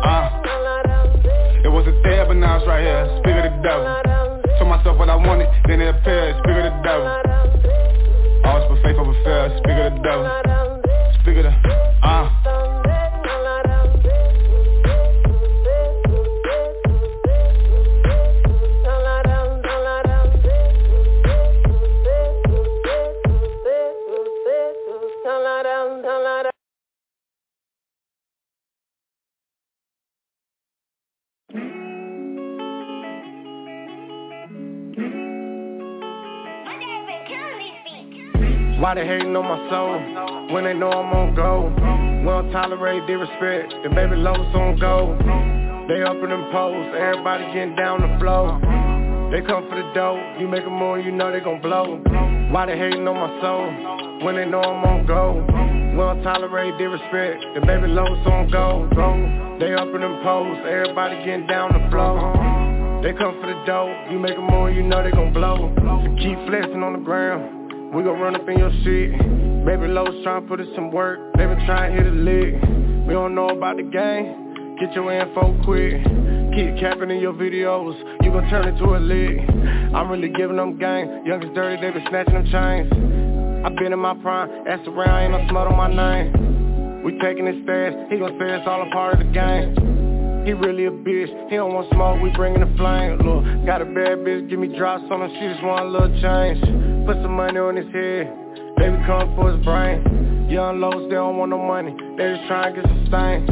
It wasn't there, but now it's right here. Speak of the devil. Told myself what I wanted, then it appeared. Speak of the devil. Always put faith over fear. Speak of the devil. Speak of the, Why they hating on my soul when they know I'm on go? We don't tolerate disrespect, the baby lows on go. They up in them posts, everybody getting down the floor. They come for the dough, you make a move, you know they gon' blow. Why they hating on my soul when they know I'm on go? We don't tolerate disrespect, the baby lows on go. They up in them posts, everybody getting down the floor. They come for the dough, you make a move, you know they gon' blow. So keep flexing on the ground. We gon' run up in your shit. Baby Lowe's tryna put in some work. They been tryna hit a lick. We don't know about the game. Get your info quick. Keep capping in your videos. You gon' turn it to a lick. I'm really giving them game. Youngest dirty, they been snatching them chains. I been in my prime. Ask around, ain't no smut on my name. We taking his stash. He gon' say it's all a part of the game. He really a bitch, he don't want smoke, we bringing the flame. Look, got a bad bitch, give me drops on him, she just want a little change. Put some money on his head, baby come for his brain. Young lows, they don't want no money, they just trying to get some stain.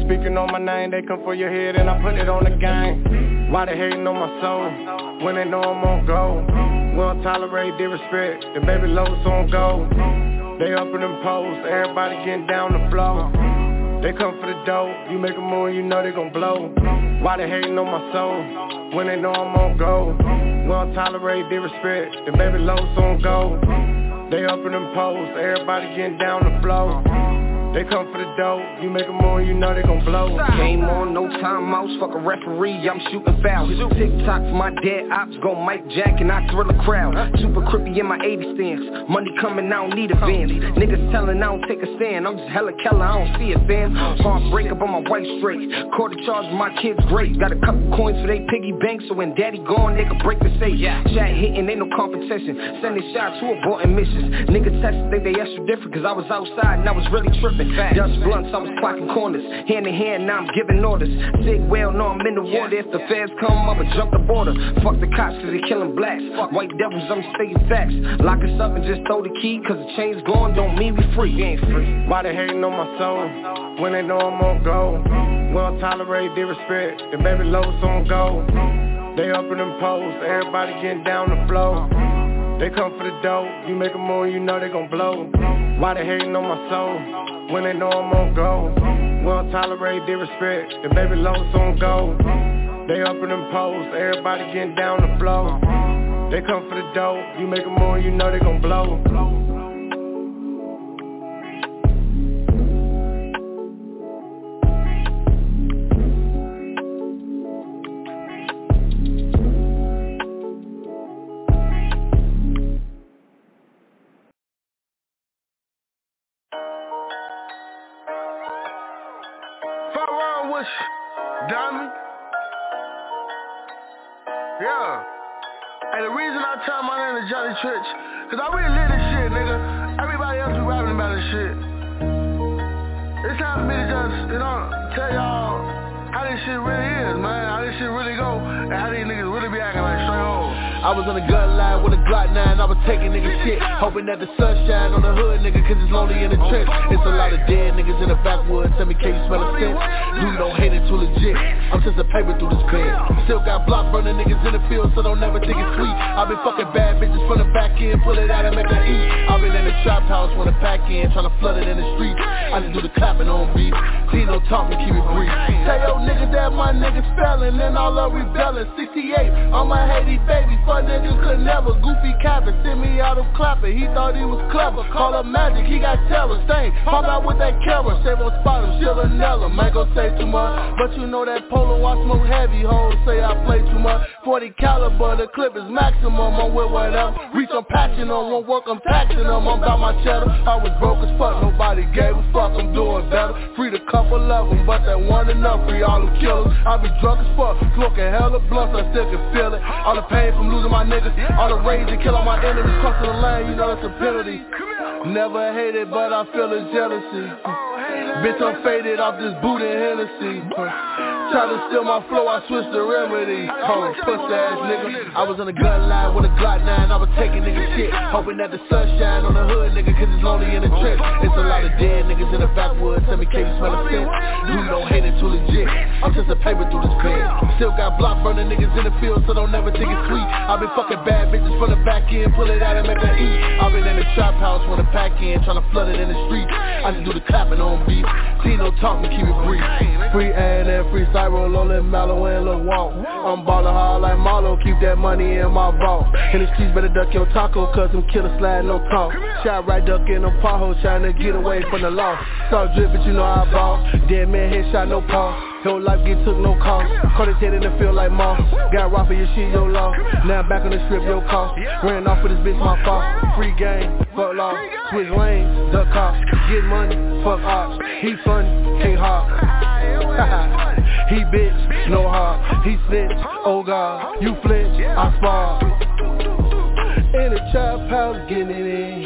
speaking on my name, they come for your head and I put it on the game. Why they hating on my soul, when they know I'm on go? We don't tolerate disrespect, the baby lows on go. They up in them poles, everybody getting down the floor. They come for the dough, you make a move, you know they gon' blow. Why they hating on my soul, when they know I'm on go? We don't tolerate disrespect, the baby lows on go. They up in them poles, everybody getting down the floor. They come for the dough, you make a move, you know they gon' blow. Game on, no timeouts, fuck a referee, I'm shooting fouls. TikTok for my dead ops, go Mike Jack and I thrill a crowd. Super crippy in my 80 stance, money coming, I don't need a van. Niggas telling I don't take a stand, I'm just hella Keller, I don't see a fan. Heartbreak up on my white straight, quarter charge my kids great. Got a couple coins for they piggy bank, so when daddy gone, they can break the safe. Chat hitting, ain't no competition, sending shots to aborting missions. Niggas tested, think they extra different, cause I was outside and I was really tripping. Dust blunts, I was clocking corners. Hand in hand, now I'm giving orders. Sig well, know I'm in the water. If the feds come, I'ma jump the border. Fuck the cops cause they killing blacks. White devils, I'm stating facts. Lock us up and just throw the key, cause the chain's gone, don't mean we free. We ain't free. Why they hating on my soul, when they know I'm on go? We don't tolerate disrespect, the baby lows on go. They up in them poles, everybody getting down the floor. They come for the dough, you make a move, you know they gon' blow. Why they hating on my soul, when they know I'm on go? We don't tolerate disrespect, the baby lows on go. They up in them poles, everybody getting down the floor. They come for the dough, you make a move, you know they gon' blow. Diamond? Yeah. And the reason I tell my name is Johnny Trich, cause I really live this shit, nigga. Everybody else be rapping about this shit. It's time for me to just, tell y'all how this shit really is, man. How this shit really go, and how these niggas really be acting like straight hoes. I was on the gun line with a Glock 9, I was taking niggas shit, hoping that the sun shine on the hood, nigga, cause it's lonely in the trench. It's a lot of dead niggas in the backwoods, tell me can you smell a scent? Dude don't hate it too legit, I'm just a paper through this pen. Still got block burning niggas in the field, so don't never think it's sweet. I've been fucking bad bitches from the back end, pull it out and make her eat. I've been in the trap house when the pack in, tryna flood it in the streets. I just do the clapping on beat, please don't talk me, keep it brief. Tell your nigga that my niggas fellin' and all of rebellin'. 68, I'm a Haiti baby, fuck niggas could never. Goofy capping, send me out of clapping. He thought he was clever, call up magic, he got terror. Stain, pop out with that camera, shave on spot him, she'll another. Ain't gon' say too much, but you know that polo I smoke heavy. Hoes say I play too much. 40 caliber, the clip is maximum. I'm with whatever. Reach, I'm patching on, won't work, I'm taxing them. I'm about my cheddar. I was broke as fuck, nobody gave a fuck. I'm doing better. Freed a couple of them, but that one enough. Free all them killers. I be drunk as fuck, smoking hella blunts, I still can feel it. All the pain from losing my niggas, all the rage and kill all my enemies. Crossing the lane, you know that's a penalty. Never hated, but I feel a jealousy. Bitch, I'm faded off this boot and Hennessy. Try to steal my flow, I switched the remedy. Pussy ass nigga. I was on the gun line with a Glock 9, I was taking niggas shit, hoping that the sun shine on the hood, nigga, cause it's lonely in the trench. It's a lot of dead niggas in the backwoods, tell me can you smell a scent? Dude don't hate it too legit, I'm just a paper through this pen. Still got block burning niggas in the field, so don't never think it's sweet. I've been fucking bad bitches from the back end, pull it out and make her eat. I've been in the trap house when the pack in, tryna flood it in the streets. I just do the clapping on beat, see no talk, me keep it brief. Free A&M, free Cyro, Lola, Mallow, and Lil Walt. I'm ballin' hard like Marlo, keep that money in my vault. In the streets better duck your taco, cause them killers slide no talk. Shot right duck in them potholes, tryna get away from the law. Saw drip, but you know I ball. Dead man headshot, no pause. Whole life get took, no cost. Caught his head in the field like moss. Got robbed for your shit, your loss. Now back on the strip, your cost. Ran off with this bitch, my fault. Free game, fuck law. Switch lanes, duck cops. Get money, fuck ops. He funny, can't hop. He bitch, no heart. He snitch, oh God. You flinch, I spar. In the trap house, getting it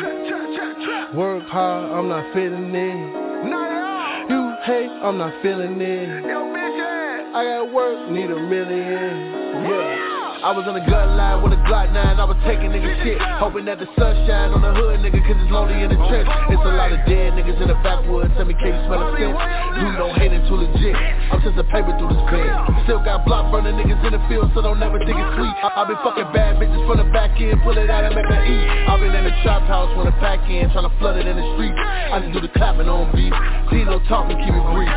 in. Work hard, I'm not fitting in. You hate, I'm not feeling it. I got work, need $1 million. Yeah. I was on the gun line with a Glock 9, I was taking niggas shit, hoping that the sun shine on the hood, nigga, cause it's lonely in the trench. It's a lot of dead niggas in the backwoods, tell me, can you smell a stench? You know hating too legit, I'm just a paper through this pen. Still got block burning niggas in the field, so don't never think it's sweet. I been fucking bad bitches from the back end, pull it out and make her eat. I been in the trap house when the pack in, tryna flood it in the streets. I just do the clapping on beat, see no talking, keep it brief.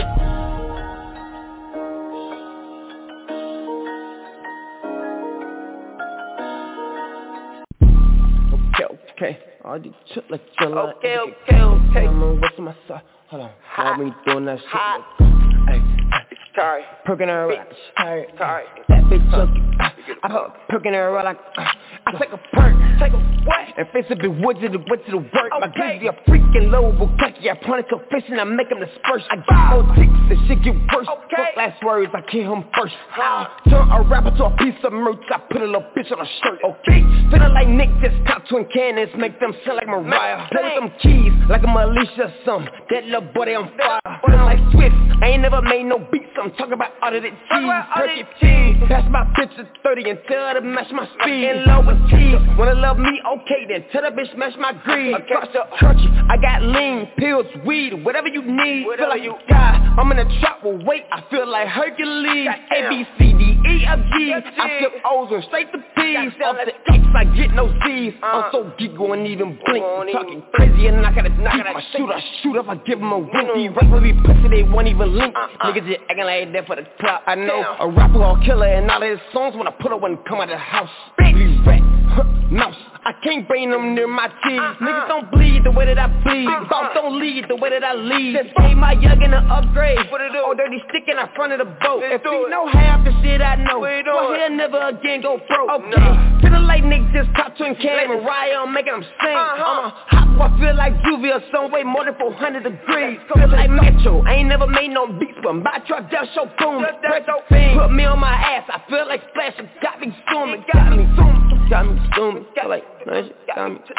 Okay, all these chill like chill. Okay. I'm what's my side? Hold on, why we doing that shit? Hey, sorry. Perking her right, sorry. That bitch chunky. I put perking her right like. I take a perk, take a what? And face up in woods to the work. My glizzy a freaking low Bukaki. I point it to a fish and I make him disperse. I get more ticks, the shit get worse. Fuck last words, I kill him first. Turn a rapper to a piece of merch. I put a little bitch on a shirt. Okay, feeling like Nick just caught twin cannons, make them sound like Mariah. Play with them keys like a Alicia or something. That little boy they on fire. Feeling like Swift. I ain't never made no beats. I'm talking about audited cheese. Perfect cheese. Pass my bitch to 30 and tell her to match my speed. In love with cheese. Wanna love me? Okay then. Tell the bitch match my greed. Across the country, I got lean, pills, weed, whatever you need. Feel like you die. I'm in a trap with weight. I feel like Hercules. A, B, C, D, E, F, G. I skip O's and straight to P's. Off the X, I get no Z's. I'm so geek, going even blink. Talking crazy and I gotta keep my shoot up. I give them a wink. These rappers be pussy, they won't even link. Niggas just acting like that for the clout. I know a rapper or killer and all his songs when I put up when come out of the house. Bitch, rat, mouse. I can't bring them near my kids. Niggas don't bleed the way that I bleed. Boss don't lead the way that I lead. Just gave my youngin' an upgrade. Oh, dirty stick in the front of the boat. If you know half the shit I know, well, he'll never again go broke. Okay, feeling like niggas just top twin can and Ryan, I'm making them sing. I'm a hot boy, feel like Juvie or some way more than 400 degrees. Feel like Metro, I ain't never made no beats, but my truck just show boom. Put me on my ass, I feel like Splash, got me zooming, got me zooming, got like. Got me.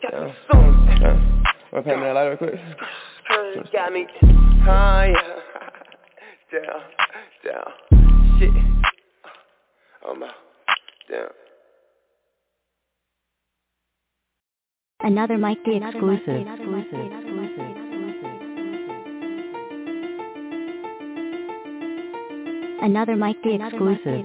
Wanna pay me that light real quick? Got me. Hi. Down. Shit. Oh my. Down. Another Mike D exclusive. Another Mike D exclusive.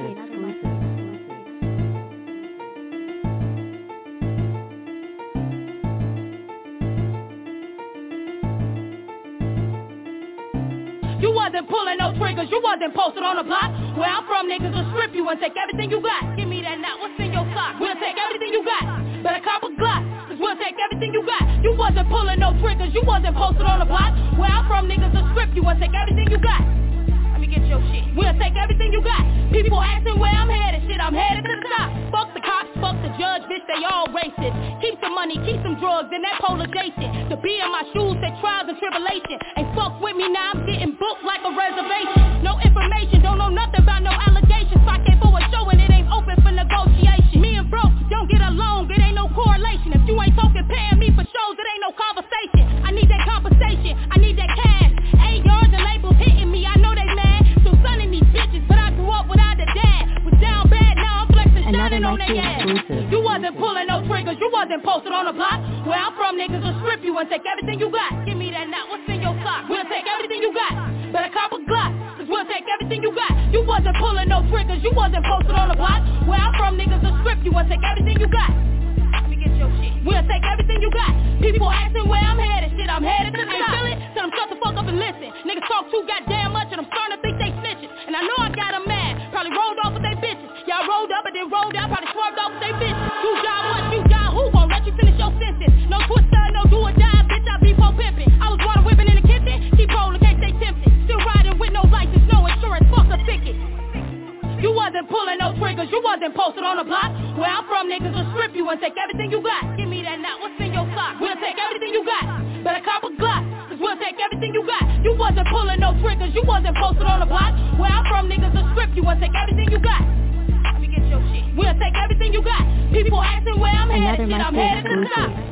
You wasn't pulling no triggers, you wasn't posted on the block. Where I'm from, niggas will strip you and take everything you got. Give me that knot, what's in your sock? We'll take everything you got. Better cop a Glock, cause we'll take everything you got. You wasn't pulling no triggers, you wasn't posted on the block. Where I'm from, niggas will strip you and take everything you got. Let me get your shit. We'll take everything you got. People asking where I'm headed, shit, I'm headed to the top. Fuck the cops, fuck the judge, bitch, they all racist. Keep some money, keep some drugs, and that pole adjacent. To be in my shoes, take trials and tribulation. Ain't fuck with me now, I'm getting booked like a reservation. No information, don't know nothing about no allegations. If I came for a show and it ain't open for negotiation. Me and broke don't get along, it ain't no correlation. If you ain't talking, paying me for shows, it ain't no conversation. I need that compensation, I need that cash. 8 yards and labels hitting me, I know they mad. So sunning these bitches, but I grew up without a dad. Was down bad, now I'm flexing, shining on their ass. You wasn't pulling no triggers, you wasn't posted on the block. Where I'm from, niggas will strip you and take everything you got. Give me that knot, what's in your sock? We'll take everything you got. Better cop a Glock, cause we'll take everything you got. You wasn't pulling no triggers, you wasn't posted on the block. Where I'm from, niggas will strip you and take everything you got. Let me get your shit. We'll take everything you got. People asking where I'm headed, shit, I'm headed to the top. Feel it? Tell them shut the fuck up and listen. Niggas talk too goddamn much and I'm starting to think they snitches. And I know I got them mad, probably rolled off with they bitches. Y'all rolled up and then rolled out, probably swerved off with they bitches. You job what, you job who, gon' let you finish your sentence. No twister, no do or die, bitch, I be for pimpin'. I was water whipping in the kitchen, keep rolling, can't stay tempted. Still riding with no license, no insurance, fuck a ticket. You wasn't pulling no triggers, you wasn't posted on the block. Where I'm from, niggas will strip you and take everything you got. Give me that knot, what's in your sock? We'll take everything you got. Better cop a Glock, cause we'll take everything you got. You wasn't pulling no triggers, you wasn't posted on the block. Where I'm from, niggas will strip you and take everything you got. Let me get your shit. We'll take everything you got. People asking where I'm headed, shit, I'm headed to the top.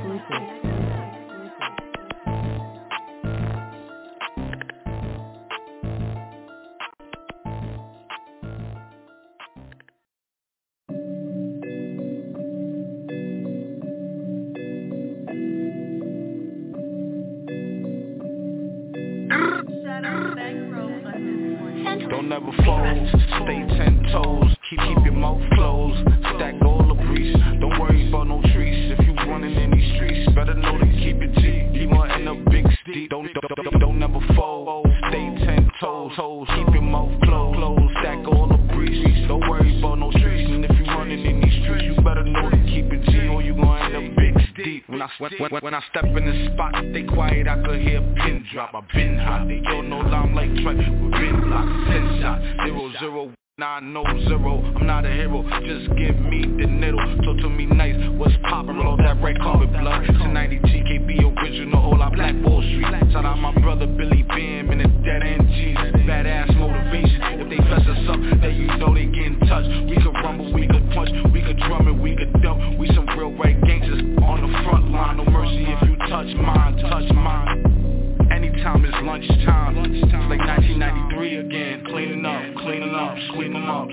don't never fold. Stay 10 toes, keep your mouth closed. Stack all the breeze, don't worry about no trees. If you running in these streets, better know to keep it G. You gon' end up big steep, don't never fold. Stay 10 toes, keep your mouth closed. Stack all the breeze, don't worry about no trees. And if you running in these streets, you better know to keep it G, or you gon' end up big steep. When I step in the spot, they quiet, I could hear a pin drop. I been hot, they don't know I'm like Trey. We been blocked, 10 shot, 0-0. 9-0, I'm not a hero, just give me the needle. Talk to me nice, what's poppin', roll that red carpet blood. 1090 TKB original, all out Black Wall Street. Shout out my brother Billy Bam and the dead end G's. Badass motivation, if they fess us up, then you know they get in touch. We could rumble, we could punch, we could drum and we could dump. We some real right gangsters on the front line. No mercy if you touch mine, touch mine. Anytime it's lunchtime, it's like 1993 again. Cleaning up, sweep 'em up.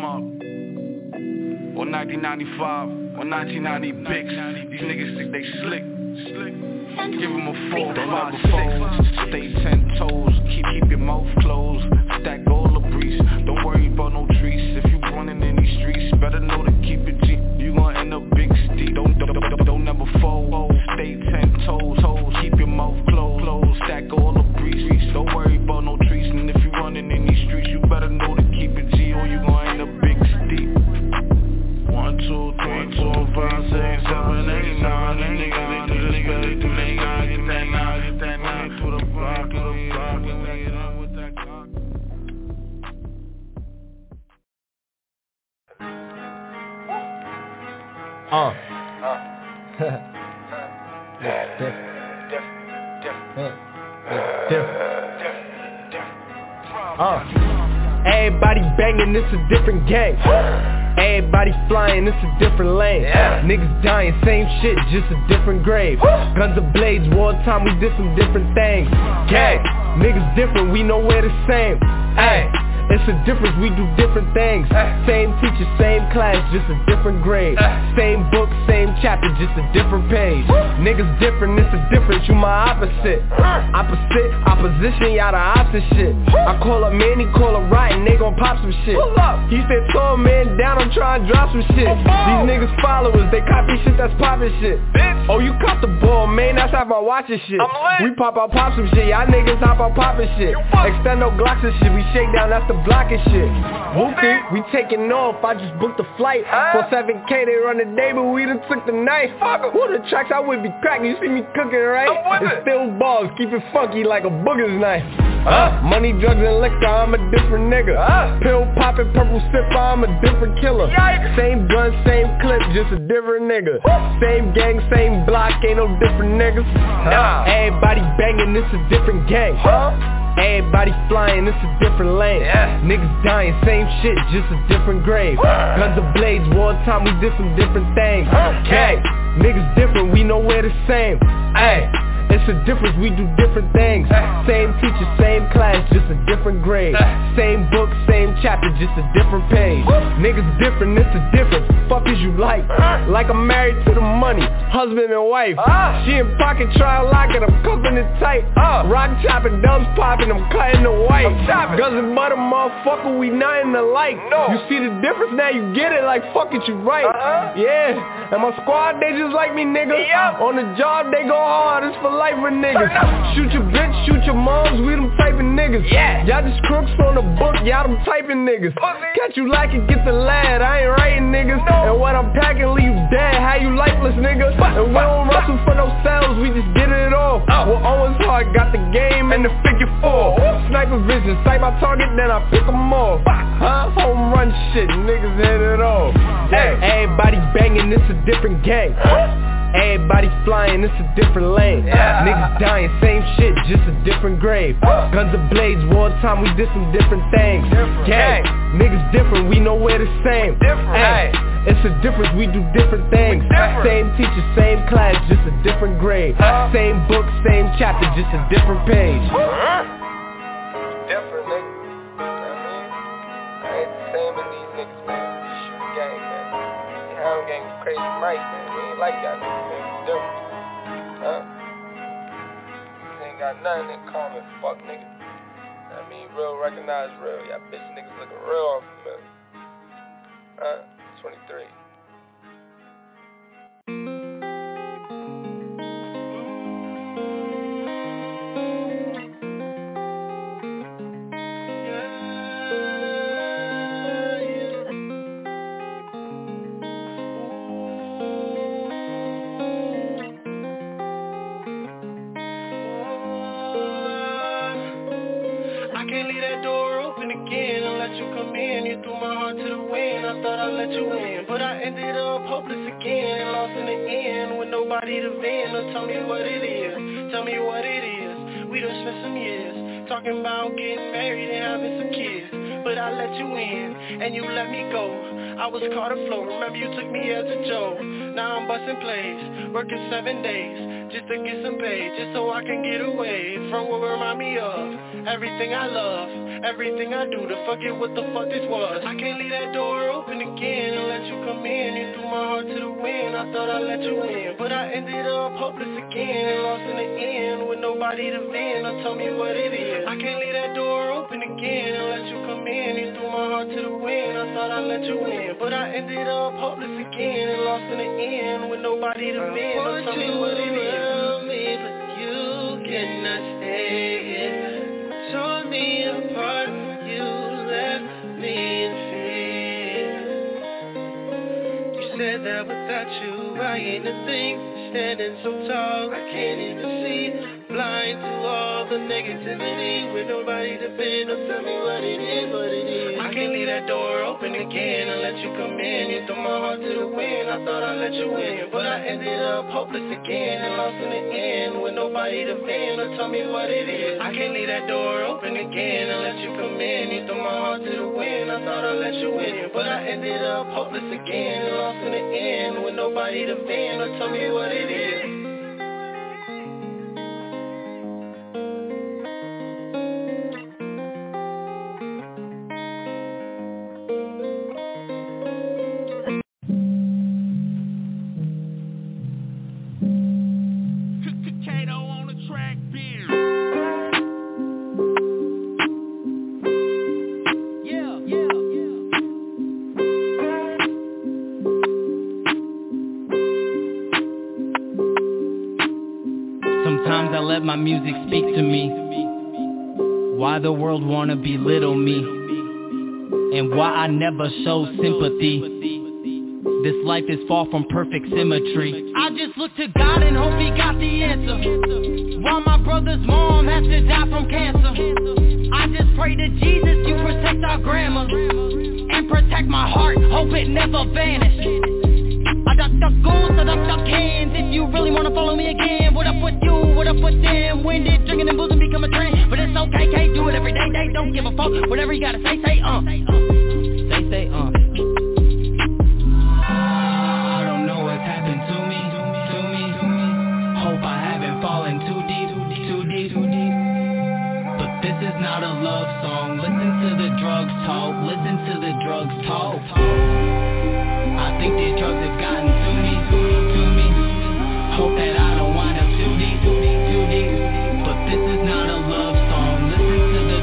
Or 1995, or 1990 Bix. These niggas think they slick. Give 'em a 4, 5, 6. Stay 10 toes, keep your mouth closed. Stack all the breeze, don't worry about no trees. If you running in these streets, better know to keep it G. You gon' end up big steep, don't never fold. Stay 10 toes, keep your mouth closed. Stack all the breeze, don't worry about no trees. And if you running in these streets, you better know to keep it G, or you gon' end up big steep. 1, 2, 3, 4, 5, 6, 7, 8, 9. These niggas, they do this better, do they gotta get that now, to the block, and we get on with that clock. Everybody banging, it's a different gang. Everybody flying, it's a different lane. Niggas dying, same shit, just a different grave. Guns and blades, wartime, we did some different things. Gang, niggas different, we know we're the same. Ay, it's a difference, we do different things. Same teacher, same class, just a different grade. Same book, same chapter, just a different page. Niggas different, it's a difference, you my opposite. Opposition, y'all the opposite shit. I call up man, he call up right, and they gon' pop some shit. He said throw a man down, I'm trying to drop some shit. These niggas followers, they copy shit that's poppin' shit. Oh, you caught the ball, man, that's how I watch this shit. We pop some shit, y'all niggas hop out poppin' shit. Extendo Glocks and shit, we shake down, that's the blocking shit. Whoopie, we taking off, I just booked a flight. For 7K they run the day, but we done took the night. Who the tracks I would be cracking, you see me cooking, right? It's still balls, keep it funky like a booger's knife. Money, drugs, and liquor, I'm a different nigga. Pill poppin', purple sipper, I'm a different killer. Same gun, same clip, just a different nigga. Same gang, same block, ain't no different niggas. Everybody banging, it's a different gang. Everybody flying, it's a different lane. Niggas dying, same shit, just a different grave. Guns and blades, wartime, we did some different things. Gang, niggas different, we know we're the same. Ay, it's a difference, we do different things. Same teacher, same class, just a different grade. Same book, same chapter, just a different page. Niggas different, it's a difference. Fuck is you like? Like I'm married to the money, husband and wife. She in pocket, try to lock it, I'm cuffing it tight. Rock chopping, dubs popping, I'm cutting the white. Guns and butter, motherfucker, we not in the light. You see the difference, now you get it, like fuck it, you right. Yeah, and my squad, they just like me, nigga. On the job, they go hard, it's for life with niggas. Shoot your bitch, shoot your moms, we them type of niggas. Y'all just crooks on the book, y'all them typing niggas. Catch you like it, get the lad, I ain't writing niggas. And what I'm packing, leave you dead, how you lifeless, nigga. And we don't wrestle for no cells, we just get it off. Well, Owens Hart got the game and the figure 4. Sniper vision, sight my target, then I pick them off. Home run shit, niggas hit it off. Everybody banging, it's a different gang. Everybody flying, it's a different lane. Niggas dying, same shit, just a different grave. Guns and blades, wartime, we did some different things. Gang, niggas different, we know we're the same. Ay, it's a difference, we do different things. Same teacher, same class, just a different grade. Same book, same chapter, just a different page. Different, nigga. I ain't the same as these niggas, man. Shoot gang, man. The Hound gang was crazy, right, man. We ain't like y'all niggas, man. We different. Huh? They ain't got nothing in common, fuck niggas. I I mean? Real, recognize real. Y'all bitch niggas looking real unfamiliar. 23. Nobody to vent or tell me what it is. Tell me what it is. We done spent some years talking about getting married and having some kids. But I let you in and you let me go. I was caught afloat. Remember you took me as a joke. Now I'm busting plays, working 7 days just to get some pay, just so I can get away from what remind me of everything I love, everything I do. To forget what the fuck this was. I can't leave that door open again and let you come in. You threw my heart to the wind. I thought I'd let you in, but I ended up hopeless again and lost in the end with nobody to vent or tell me what it is. I can't leave that door open again and let you come in. You threw my heart to the wind. I thought I'd let you in, but I ended up hopeless again and lost in the end with nobody to vent or tell me what it is. Me, but you cannot stay here. Tore me apart, you left me in fear. You said that without you I ain't a thing. Standing so tall, I can't even see. Blind to all the negativity with nobody to bend or tell me what it is, what it is. I can't leave that door open again and let you come in. You threw my heart to the wind, I thought I'd let you in, but I ended up hopeless again and lost in the end with nobody to vent or tell me what it is. I can't leave that door open again and let you come in. You threw my heart to the wind, I thought I'd let you in, but I ended up hopeless again and lost in the end with nobody to vent or tell me what it is. Let my music speak to me. Why the world wanna belittle me, and why I never show sympathy. This life is far from perfect symmetry. I just look to God and hope he got the answer. While my brother's mom has to die from cancer, I just pray to Jesus you protect our grandma and protect my heart, hope it never vanished. I duck goals, I duck cans. If you really wanna follow me again, what up with you, what up with them? When did drinking and boozing become a trend? But it's okay, can't do it every day, they don't give a fuck. Whatever you gotta say, say. I don't know what's happened to me. Hope I haven't fallen too deep. But this is not a love song. Listen to the drugs talk. I think these drugs have gotten to me. Hope that I don't wind up too deep. But this is not a love song. Listen to the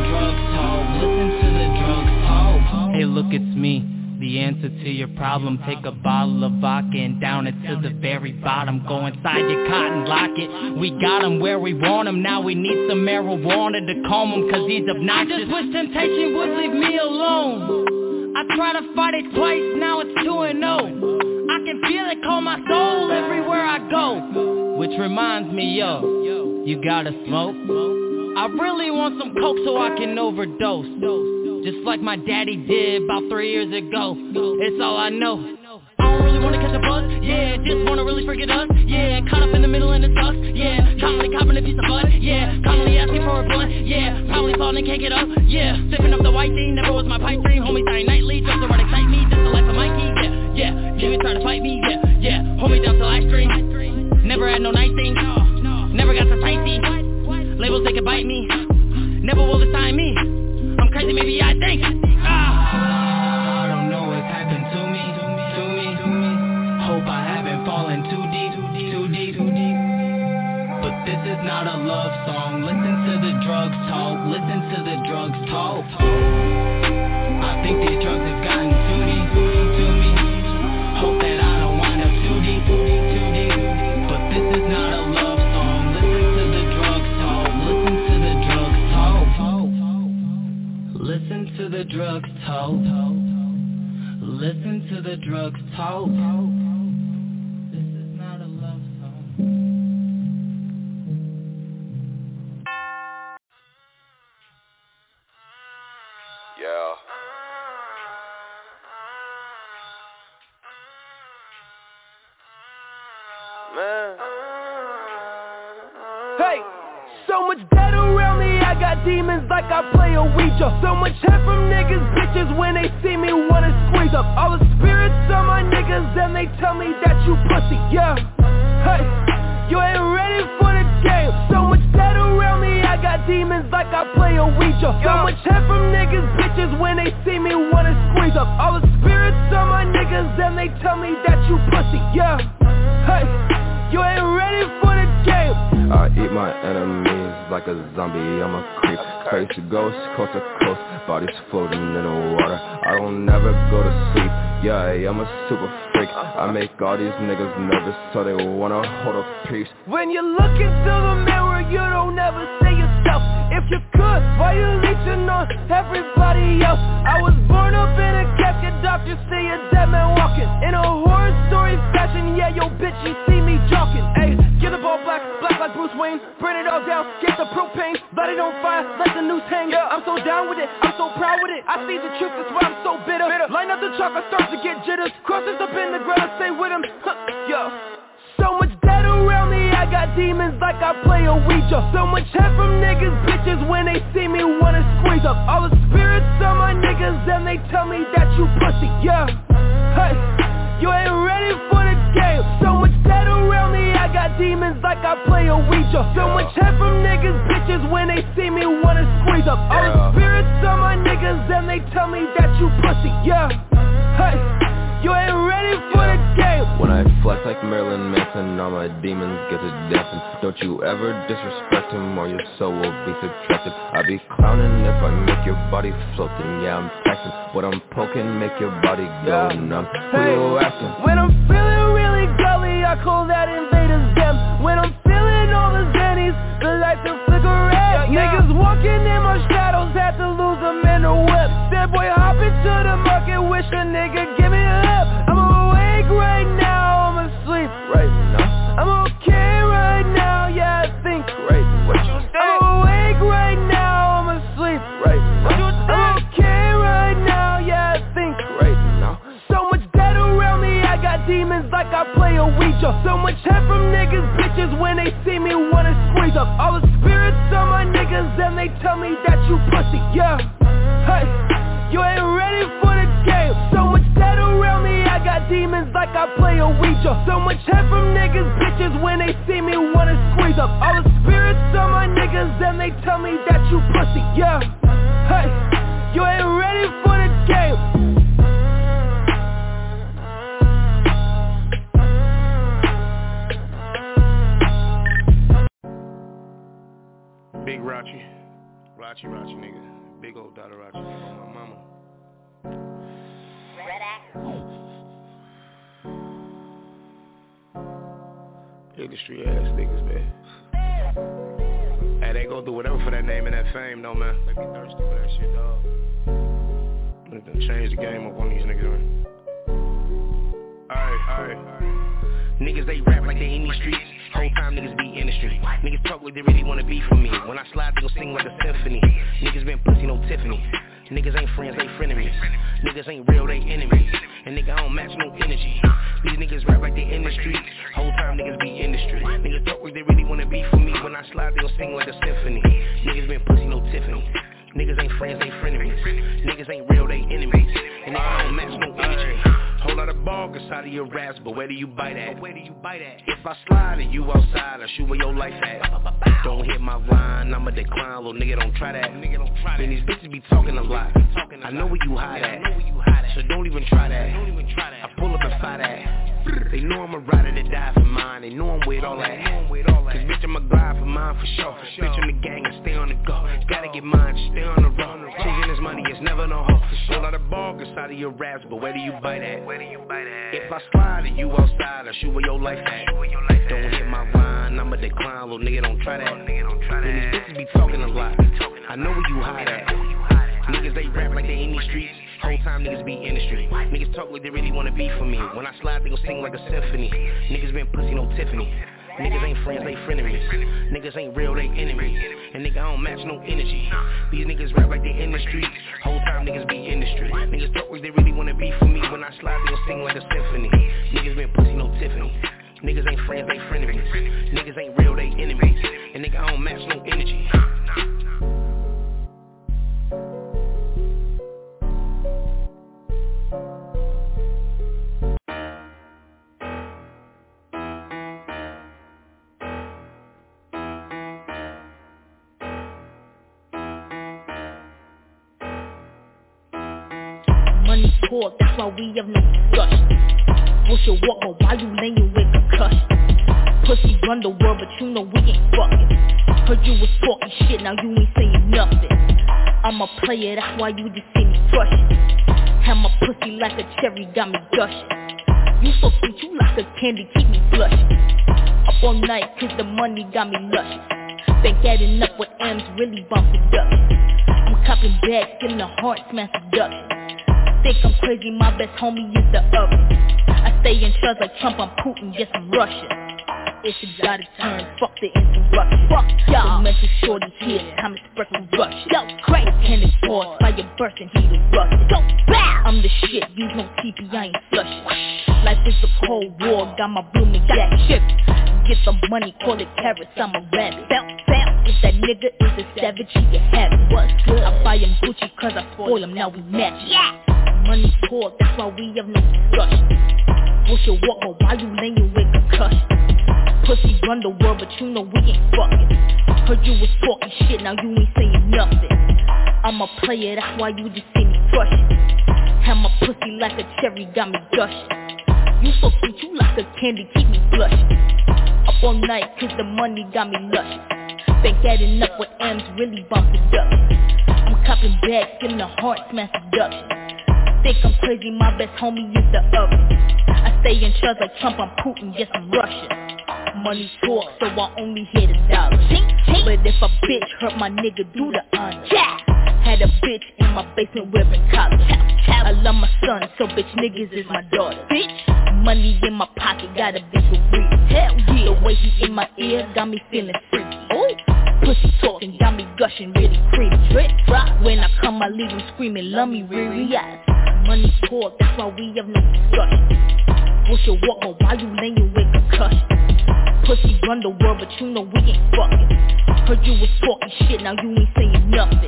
drugs talk. Hey, look, it's me. The answer to your problem. Take a bottle of vodka and down it to the very bottom. Go inside your cotton, lock it. We got him where we want him. Now we need some marijuana to calm him, cause he's obnoxious. I just wish temptation would leave me alone. I try to fight it twice, now it's 2-0. I can feel it call my soul everywhere I go. Which reminds me, you gotta smoke? I really want some coke so I can overdose, just like my daddy did about 3 years ago. It's all I know. I don't really wanna catch a buzz, yeah, just wanna really forget us, yeah. Caught up in the middle and it sucks, yeah. Commonly copping a piece of bud, yeah. Commonly asking for a blunt, yeah. Probably falling and can't get up, yeah. Sipping up the white thing, never was my pipe dream. Homie dying nightly, just to run excite me, just the life of Mikey, yeah. You ain't trying to fight me, yeah. Hold me down till I scream. Never had no nice things, never got the sightsee. Labels they can bite me, never will assign me. I'm crazy, maybe I think. I don't know what's happened to me. Hope I haven't fallen too deep. But this is not a love song. Listen to the drugs talk. Listen to the drugs talk. Listen to the drugs talk. This is not a love song. Yeah. Man. Hey, so much dead around me, I got demons like I play a Ouija. So much head from niggas, bitches, when they see me wanna squeeze up. All the spirits of my niggas, and they tell me that you pussy, yeah. Hey, you ain't ready for the game. So much dead around me, I got demons like I play a Ouija. So much head from niggas, bitches, when they see me wanna squeeze up. All the spirits of my niggas, and they tell me that you pussy, yeah. Hey, you ain't ready for the game. I eat my enemies like a zombie, I'm a creep. Face to ghost, coast to coast, bodies floating in the water. I don't never go to sleep, yeah, I'm a super freak. I make all these niggas nervous, so they wanna hold a piece. When you look into the mirror, you don't ever see yourself. If you could, why you leeching on everybody else? I was born up in a casket, doctor see a dead man walking. In a horror story fashion, yeah, yo bitch, you see me jogging. Ayy, get the ball black, black like Bruce Wayne. Burn it all down, get the propane. Light it on fire, let the noose hang. Yeah, I'm so down with it, I'm so proud with it. I see the truth, that's why I'm so bitter. Line up the chalk, I start to get jitters. Crosses up in the ground, I stay with him. Yo. So much dead around me, I got demons like I play a Ouija. So much head from niggas, bitches, when they see me wanna squeeze up. All the spirits of my niggas, and they tell me that you pussy, yeah. Hey, you ain't ready for the game. So much dead around me, I got demons like I play a Ouija. So much head from niggas, bitches, when they see me wanna squeeze up. All the spirits of my niggas, and they tell me that you pussy, yeah. Hey, you ain't ready for the game. When I flex like Marilyn Manson, all my demons get to dancing. Don't you ever disrespect him or your soul will be subtracted. I be clowning if I make your body floating. Yeah, I'm taxing. What I'm poking, make your body go numb. Who you asking? When I'm feeling really gully, I call that invaders them. When I'm feeling all the zennies, the lights will flicker red. Niggas walking in my shadows, had to lose them in a whip. That boy hop into the market, wish a nigga give me a lip. I'm awake right now, I'm asleep right now. I'm okay right now, yeah, I think right. What you think? I'm awake right now, I'm asleep right now. What you think? I'm okay right now, yeah, I think right now. So much dead around me, I got demons like I play a Ouija. So much head from niggas, bitches, when they see me wanna squeeze up. All the spirits of my niggas, and they tell me that you pussy, yeah. Hey, you ain't ready for the game. So much dead around me, I got demons like I play a Ouija. So much head from niggas, bitches, when they see me wanna squeeze up. All the spirits of my niggas, and they tell me that you pussy, yeah. Hey, you ain't ready for the game. Big Rachi, nigga. Big old Dada Rachi, my mama. Industry ass niggas, man. Hey, they gon' do whatever for that name and that fame, though, man. They be thirsty for that shit, dog. They done change the game up on these niggas, man. Alright. Niggas, they rap like they in these streets. Whole time niggas be in the street. Niggas talk like they really wanna be for me. When I slide, they gon' sing like a symphony. Niggas been pussy, no Tiffany. Niggas ain't friends, they frenemies. Niggas ain't real, they enemies. And nigga, I don't match no energy. These niggas rap like they in the streets. Whole time niggas be in the street. Niggas talk like they really wanna be for me. When I slide, they gon' sing like a symphony. Niggas been pussy, no Tiffany. Niggas ain't friends, they frenemies. Niggas ain't real, they enemies. And nigga, I don't match no energy. Whole lot of ball inside of your raps, but where do you bite at? If I slide and you outside, I shoot where your life at. Don't hit my line, I'ma decline, little nigga, don't try that. And these bitches be talking a lot. I know where you hide at, so don't even try that. I pull up and fight that. They know I'm a rider to die for mine. They know I'm with all that. Cause bitch, I'm a glide for mine for sure. Bitch, I'm the gang and stay on the go. Gotta get mine, just stay on the road. Chasing this money, it's never no hope. Whole lot of ball inside of your raps, but where do you bite at? If I slide and you outside, I shoot where your life at. Don't hit my line, I'ma decline, little nigga, don't try that. And these bitches be talking a lot. I know where you hide at, Niggas they rap like they in these streets. Whole time niggas be in the street. Niggas talk like they really wanna be for me. When I slide they gon' sing like a symphony. Niggas been pussy no Tiffany. Niggas ain't friends, they frenemies. Niggas ain't real, they enemies. And nigga I don't match no energy. These niggas rap like they in the streets. Whole time niggas be in the street. Niggas talk like they really wanna be for me. When I slide they gon' sing like a symphony. Niggas been pussy no Tiffany. Niggas ain't friends, they frenemies. Niggas ain't real, they enemies. And nigga I don't match no energy. Money talk, that's why we have no discussion. What's your walk, but why you laying with concussion? Pussy run the world, but you know we ain't fucking. Heard you was talking shit, now you ain't saying nothing. I'm a player, that's why you just see me crushing. Have my pussy like a cherry, got me gushing. You so sweet, you like a candy, keep me blushing. Up all night, cause the money got me lushin'. Been getting up with M's, really bump production. I'm copping bags, getting the heart smash production. Think I'm crazy, my best homie is the oven. I stay in charge like Trump, I'm Putin, yes I'm Russian. If it gotta turn, fuck the interruption. Fuck y'all, the message shorty here, time to spread corruption. Yo, crazy tennis board, fire bursting, heat eruption. Go back! I'm the shit, use no TP, I ain't flushing. Life is a cold war, got my blooming jack ship. Get some money, call it carrots, I'm a rabbit. Bounce, bounce, if that nigga is a savage, he can have it. What's good? I buy him Gucci cause I spoil him, now we match it. Yeah! Money talk, that's why we have no discussion. What's your walk, but why you laying with concussion? Pussy run the world, but you know we ain't fucking. Heard you was talking shit, now you ain't saying nothing. I'm a player, that's why you just see me crushing. Have my pussy like a cherry, got me gushing. You so sweet, you like a candy, keep me blushing. Up all night, cause the money got me lushin'. Been getting up with M's, really bump production. I'm copping bags, getting the heart smash production. Think I'm crazy, my best homie is the oven. I stay in charge like Trump, I'm Putin, yes I'm Russian. Money talk, so I only hear the dollars. But if a bitch hurt my nigga, do the honor. Had a bitch in my basement wearing collars. I love my son, so bitch niggas is my daughter. Money in my pocket, got a bitch with breed. Hell yeah, the way he in my ear got me feeling freaky. Oh, pussy talking, got me gushing, really creepy. When I come, I leave him screaming, love me, really eyes. Money talk, that's why we have no discussion. What's your walk, but why you laying with concussion? Pussy run the world, but you know we ain't fucking. Heard you was talking shit, now you ain't saying nothing.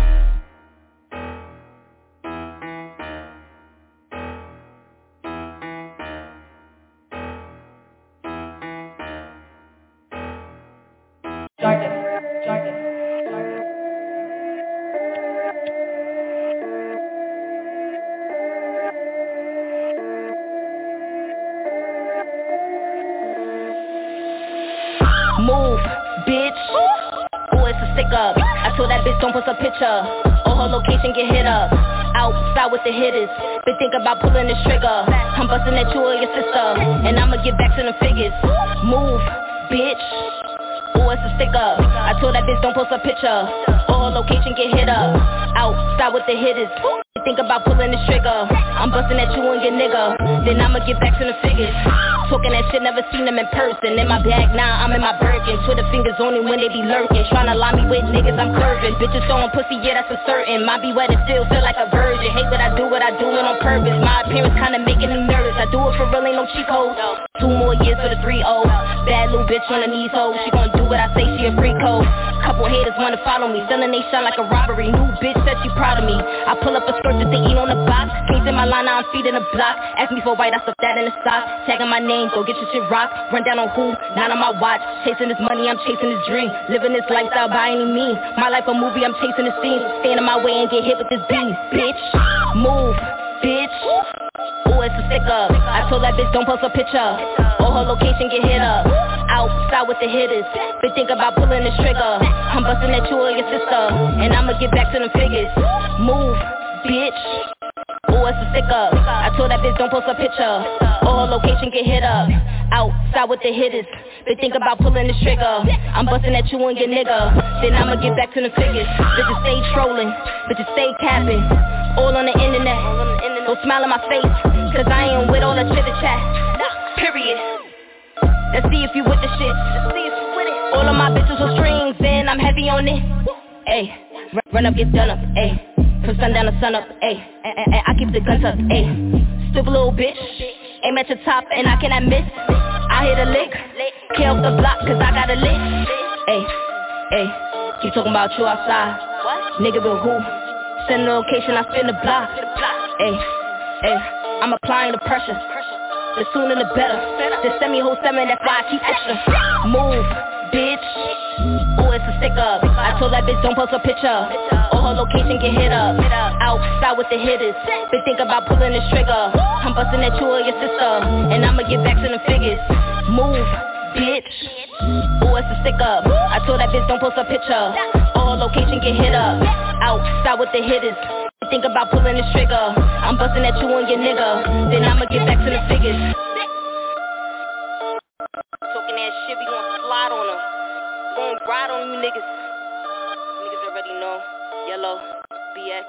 Move, bitch. Ooh, it's a stick up. I told that bitch don't post a picture, or her location get hit up. Outside with the hitters, been thinking about pulling the trigger. I'm busting at you or your sister, and I'ma get back to the figures. Move, bitch. Ooh, it's a stick up. I told that bitch don't post a picture, or her location get hit up. Outside with the hitters, think about pulling the trigger. I'm busting at you and your nigga, then I'ma get back to the figures. Talking that shit, never seen them in person. In my bag now, I'm in my Birkin. Twitter fingers only when they be lurking. Tryna lie me with niggas, I'm curving. Bitches throwing pussy, yeah, that's for certain. My be wet and still feel like a virgin. Hate what I do it on purpose. My appearance kinda making them nervous. I do it for real, ain't no cheat code. 2 more years for the 3-0. Bad little bitch on the knees, ho. She gon' do what I say, she a free code. Couple haters wanna follow me, selling they shine like a robbery. New bitch said she proud of me. I pull up a skirt that they eat on the box. Kings in my line, now I'm feeding the block. Ask me for white, I stuff that in the sock. Tagging my name, go get your shit rocked. Run down on who? Not on my watch. Chasing this money, I'm chasing this dream. Living this lifestyle by any means. My life a movie, I'm chasing the scene. Stand in my way and get hit with this beat, bitch. Move, bitch. Ooh, it's a stick up. I told that bitch don't post a picture, or her location get hit up. Outside with the hitters, been thinking about pulling the trigger. I'm busting at you or your sister, and I'ma get back to them figures. Move, bitch. Ooh, it's a stick up. I told that bitch don't post a picture, or her location get hit up. Outside with the hitters, they think about pulling the trigger. I'm busting at you and your nigga, then I'ma get back to the figures. Bitches stay trolling, bitches stay capping, all on the internet. Don't smile in my face, cause I ain't with all that chitter chat. Period. Let's see if you with the shit. All of my bitches with strings and I'm heavy on it. Ayy, run up, get done up, ayy. From sundown to sun up, ayy. I keep the guns up, ayy. Stupid little bitch, aim at your top and I cannot miss. I hit a lick, kill the block cause I got a lick. Ayy, keep talking about you outside. Nigga with who? Send the location, I spin the block. Ayy, I'm applying the pressure. The sooner the better. Just send me whole 7, that's why I keep extra. Move, bitch. Ooh, it's a stick up. I told that bitch don't post a picture, or her location get hit up. Outside with the hitters, they think about pulling the trigger. I'm busting at you or your sister, and I'ma get back to the figures. Move, bitch. Ooh, it's a stick up. I told that bitch don't post a picture, or her location get hit up. Outside with the hitters, think about pulling the trigger. I'm busting at you and your nigga, then I'ma get back to the figures. Talking that shit, we gon' slide on them. We gon' ride on you niggas. Niggas already know. Yellow, BX.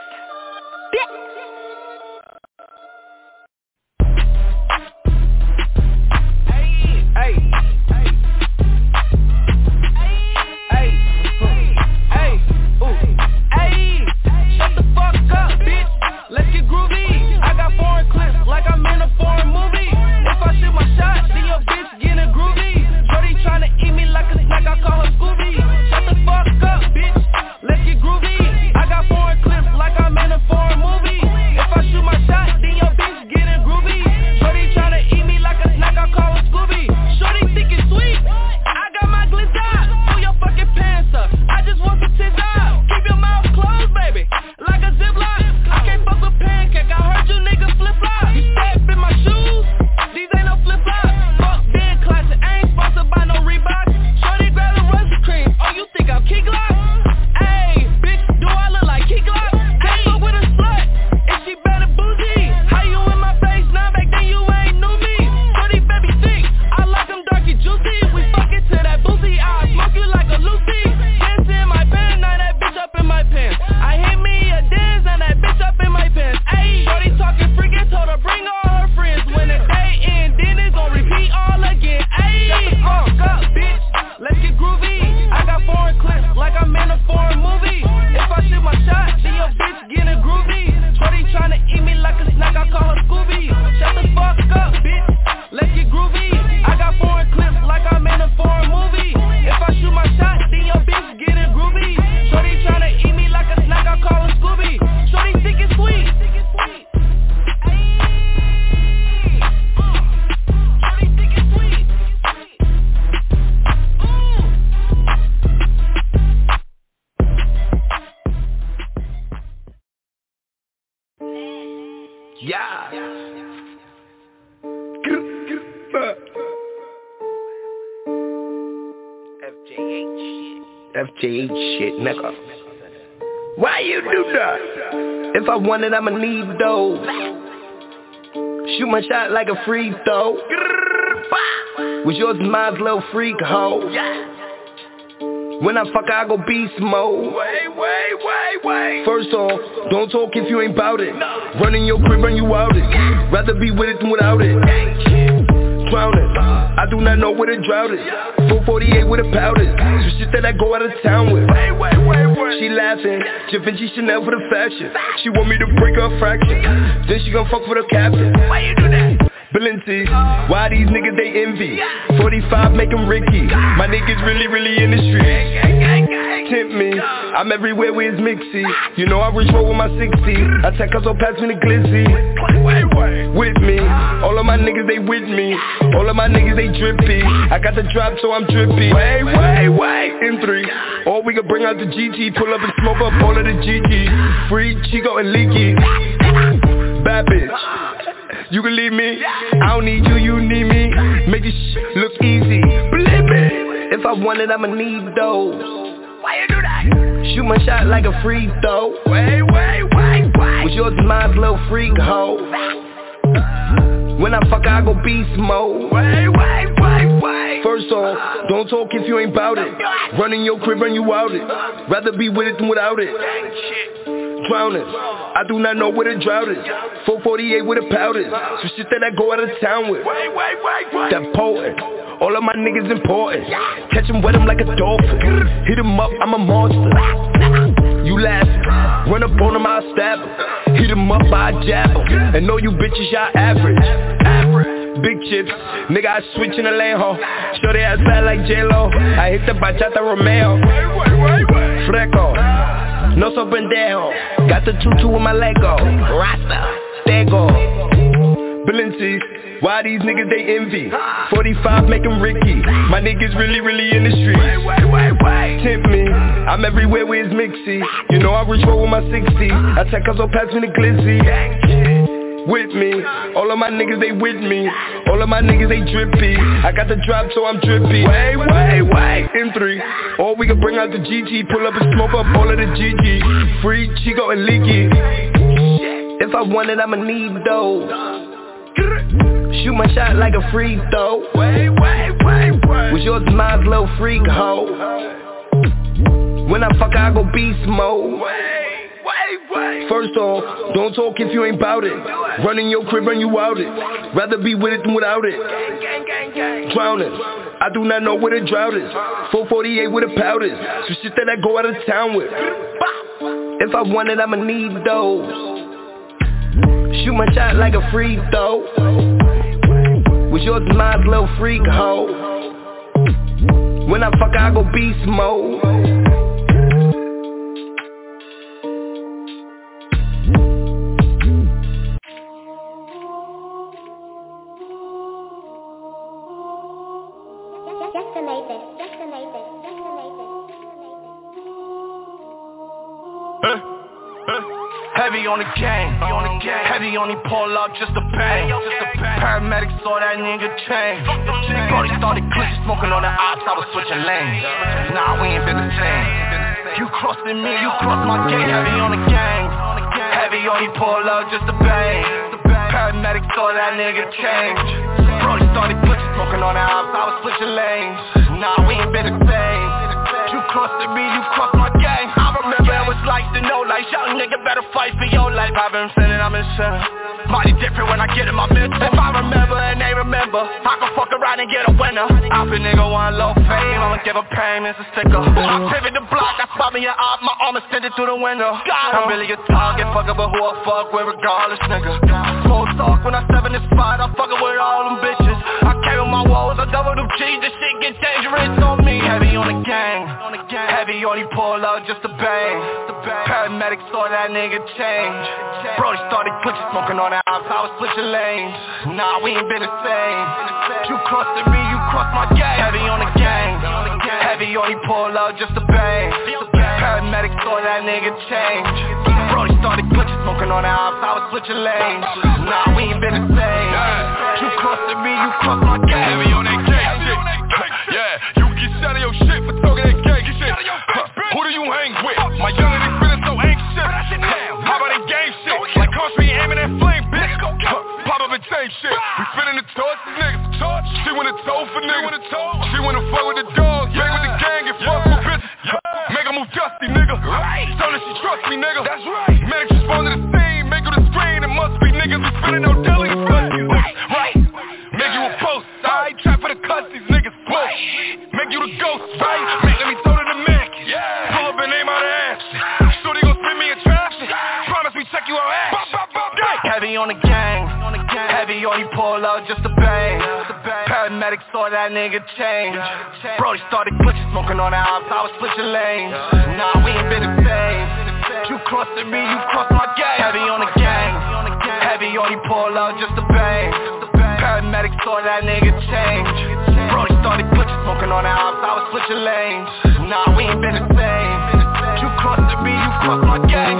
Let's get groovy. I got foreign clips like I'm in a foreign movie. If I shoot my shot, see your bitch getting groovy. Shorty tryna eat me like a snack, I call her Scooby. Shut the fuck up, bitch. Let's get groovy. I got foreign clips like I'm in a foreign movie. If I shoot my shot, then your bitch getting groovy. Shorty tryna eat me like a snack, I call her Scooby. Shorty think it's sweet. I got my glitz out. Pull your fucking pants up. I just want some tits out. Keep your mouth closed, baby. Like a ziplock. I can't fuck with pancake. I heard you niggas flip-flop. You step in my shoes. These ain't no flip-flops. Fuck Ben Classic. I ain't sponsored by no Reebok. Shorty grab the Rusty Cream. Oh, you think I'm Key Glock? Ayy, bitch, do I look like Key Glock? Can't fuck with a slut. If she better bougie. How you in my face now? Back then you ain't knew me. Shorty baby thick. I like them darky juicy. We fucking to that boozy. I smoke you like a Lucy. Dance in my pants. Now that bitch up in my pants. I hit me a dance and that bitch up in my pants. Ayy, shorty talking freaking, told her bring all her friends. When the day end, then it's gon' repeat all again. Ayy, fuck up, bitch. Let's get groovy. I got foreign clips like I'm in a foreign movie. If I shoot my shot, then your bitch getting groovy. Shorty tryna eat me like a snack, I call her Scooby. Shut the fuck up, bitch. Let's get groovy. I got foreign clips like I'm in a foreign movie. If I shoot my shot, then your bitch getting groovy. Shorty tryna eat me like a snack, I call her Scooby. Shorty think it's sweet. Yeah. FJ8 shit, nigga. Why you do that? If I want it, I'ma need those. Shoot my shot like a free throw. Was yours and mine's little freak hoe. When I fuck, I go beast mode. Wait. First off, don't talk if you ain't bout it. Run in your crib, run you out it. Rather be with it than without it. Drowning, I do not know where the drought is. 448 with a powder. Some shit that I go out of town with. She laughing, Givenchy Chanel for the fashion. She want me to break her fraction. Then she gon' fuck for the captain. Why you do that? Balenci, why these niggas they envy? 45 make them Ricky. My niggas really in the streets. Tempt me, I'm everywhere with his mixy. You know I reach roll with my 60. I take us all past me the glizzy. With me, all of my niggas they with me. All of my niggas they drippy. I got the drop so I'm drippy. Wait, in 3. Or we can bring out the GT. Pull up and smoke up all of the GT. Free Chico and Leaky. Bad bitch. You can leave me, I don't need you, you need me. Make this shit look easy. Believe me, if I want it, I'ma need those. Why you do that? Shoot my shot like a free throw. Wait. Was yours yours and mine's little freak hoe. When I fuck I go beast mode. Wait. First off, don't talk if you ain't bout it. Running your crib, run you out it. Rather be with it than without it. Drowning, I do not know where the drought is. 448 with a powder. Some shit that I go out of town with. That potent, all of my niggas important. Catch 'em, wet 'em like a dolphin. Hit 'em up, I'm a monster. You laughing, run up on 'em, I'll stab 'em. Hit 'em up, I jab 'em. And know you bitches, y'all average. Big chips, nigga, I switch in the lane, ho. Show they ass fat like J-Lo. I hit the bachata Romeo. Freco, no pendejo. Got the tutu with my Lego. Rasta, Stego, Balenci. Why these niggas they envy? 45 make 'em Ricky. My niggas really in the streets. Tempt me, I'm everywhere with his mixy. You know I reach for with my 60. I take Cuzzo pass me the glizzy. With me, all of my niggas they with me. All of my niggas they drippy. I got the drop so I'm drippy. Wait, M3. Or we can bring out the GG. Pull up and smoke up all of the GG. Free, Chico and Leaky. If I want it, I'ma need those. Shoot my shot like a free throw. Was yours and mine's little freak hoe. When I fuck I go beast mode. First off, don't talk if you ain't bout it. Running your crib, run you out it. Rather be with it than without it. Drowning, I do not know where the drought is. 448 with a powder. Some shit that I go out of town with. If I want it, I'ma need those. Shoot my shot like a free throw. Was yours and mine's little freak hoe. When I fuck I go beast mode. Heavy on the gang, heavy on the pull up just a bang. Paramedics saw that nigga change. Brody started glitch, smoking on the ops, I was switching lanes. Nah, we ain't been the same. You crossing me, you cross my gate. Heavy on the gang, heavy on the pull up just a bang. Paramedics saw that nigga change. Brody started glitch, smoking on the ops, I was switching lanes. Nah, we ain't been the same. You crossing me, you cross my gang. I remember it was like to know, like young nigga better fight for your life. I've been sinning, I'm in sin. Mighty different when I get in my mental. If I remember and they remember, I can fuck around and get a winner. I've been nigga want low fame, I'ma give a payments a sticker. I pivot the block, I spot me up, my arm extended through the window. I'm really a target, fuck up, but who I fuck with regardless, nigga. Small talk when I step in the spot, I fuck with all them bitches. I came with my woes, I double them G's, this shit get dangerous on me. Heavy on the gang, heavy on the pull up, just a bang. Paramedics saw that nigga change. Brody started glitching, smoking on the ops, I was switching lanes. Nah, we ain't been the same. You crossing me, you cross my gang. Heavy on the gang, heavy on the pull up, just a bang. Paramedics saw that nigga change. Brody started glitching, smoking on the ops, I was switching lanes. Nah, we ain't been the same. You crossing me, you cross my gang. Heavy on that gang shit. Yeah, you get shot of your shit for talking that gang shit. Who do you hang with? My youngin' is feeling so anxious. How about that gang shit? Like country aiming that flame, bitch. Pop up and change shit. We spinning the torch, niggas. She wanna toe for niggas. She wanna fuck with the dogs, bang with the gang and fuck with bitches. Make her move dusty, nigga. Tell her she trust me, nigga. That's right. Medics respond to the scene, make her the screen. It must be niggas who spinning no deli. Right. Make you a post, I ain't trap for the cuss, these niggas close. Make you the ghost, right? Make me throw to the Mac. Pull up and aim out of ass. So they gon' spin me a trap. Promise me check you out ass. Heavy on the gang, heavy on the pull up, just a bang. Paramedics saw that nigga change. Brody started glitching, smoking on the ops, I was switching lanes. Nah, we ain't been the same. You crossing me, you cross my gang. Heavy on the gang, heavy on the pull up, just a bang. Paramedics saw that nigga change. Brody started glitching, smoking on the ops, I was switching lanes. Nah, we ain't been the same. You crossing me, you cross my gang.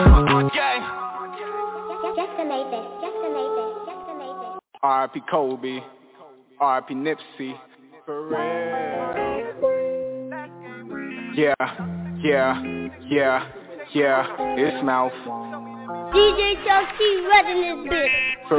R.I.P. Kobe, R.I.P. Nipsey. For real. Yeah, it's Mouth. DJ Chelsea red in this bitch.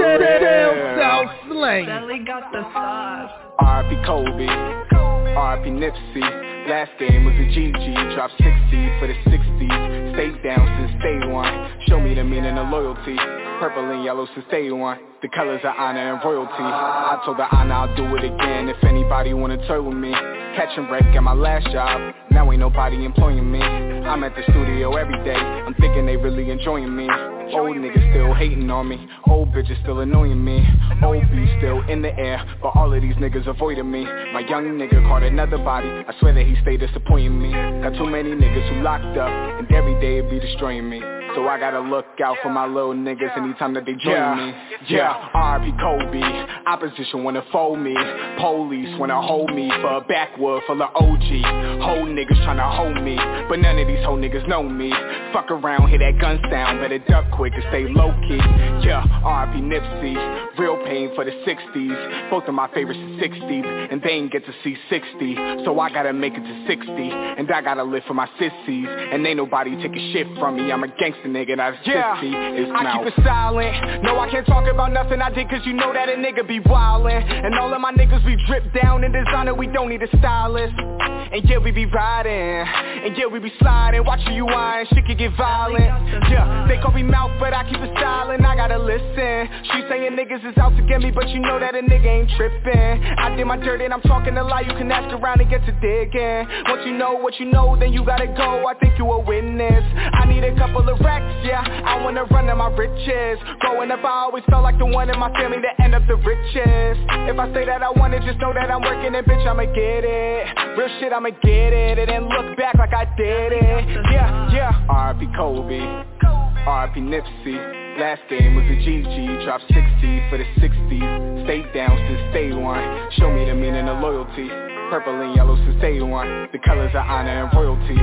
Damn, South Slang. Shelly got the sauce. R.I.P. Kobe, R.I.P. Nipsey. Last game was a GG, dropped 60 for the 60s. Stayed down since day one. Show me the meaning of loyalty. Purple and yellow since day one. The colors of honor and royalty. I told the honor I'll do it again if anybody wanna tour with me. Catch and wreck at my last job. Now ain't nobody employing me. I'm at the studio every day. I'm thinking they really enjoying me. Old niggas still hating on me. Old bitches still annoying me. Old beef still in the air, but all of these niggas avoiding me. My young nigga caught another body. I swear that he stay disappointing me. Got too many niggas who locked up, and every day it be destroying me. So I gotta look out for my little niggas anytime that they join me. Yeah, R.I.P. Kobe. Opposition wanna fold me. Police wanna hold me for a backwood full of OG. Whole niggas tryna hold me, but none of these whole niggas know me. Fuck around, hear that gun sound, better duck quick and stay low key. Yeah, R.I.P. Nipsey. Real pain for the 60s. Both of my favorites are 60s, and they ain't get to see 60. So I gotta make it to 60, and I gotta live for my sissies. And ain't nobody taking shit from me. I'm a gangster nigga, not a sissy. I keep it silent. No, I can't talk about nothing I did, cause you know that a nigga be wildin'. And all of my niggas we drip down in designer, we don't need a stylist. And yeah, we be riding, and yeah, we be sliding. Watch you whine, shit can get violent. Yeah, they call me mouth, but I keep it silent. I gotta listen. She saying niggas is out to get me, but you know that a nigga ain't trippin'. I did my dirt and I'm talking a lot. You can ask around and get to digging. Once you know what you know, then you gotta go. I think you a witness. I need a couple of racks, yeah. I wanna run to my riches. Growing up, I always felt like the one in my family that end up the richest. If I say that I want it, just know that I'm working and bitch, I'ma get it. Real shit, I'ma get it. And then look back like I did it. Yeah. R.I.P. Kobe, R.I.P. Nipsey. Last game was a GG, dropped 60 for the 60s. Stayed down since day one. Show me the meaning of loyalty. Purple and yellow since day one. The colors of honor and royalty.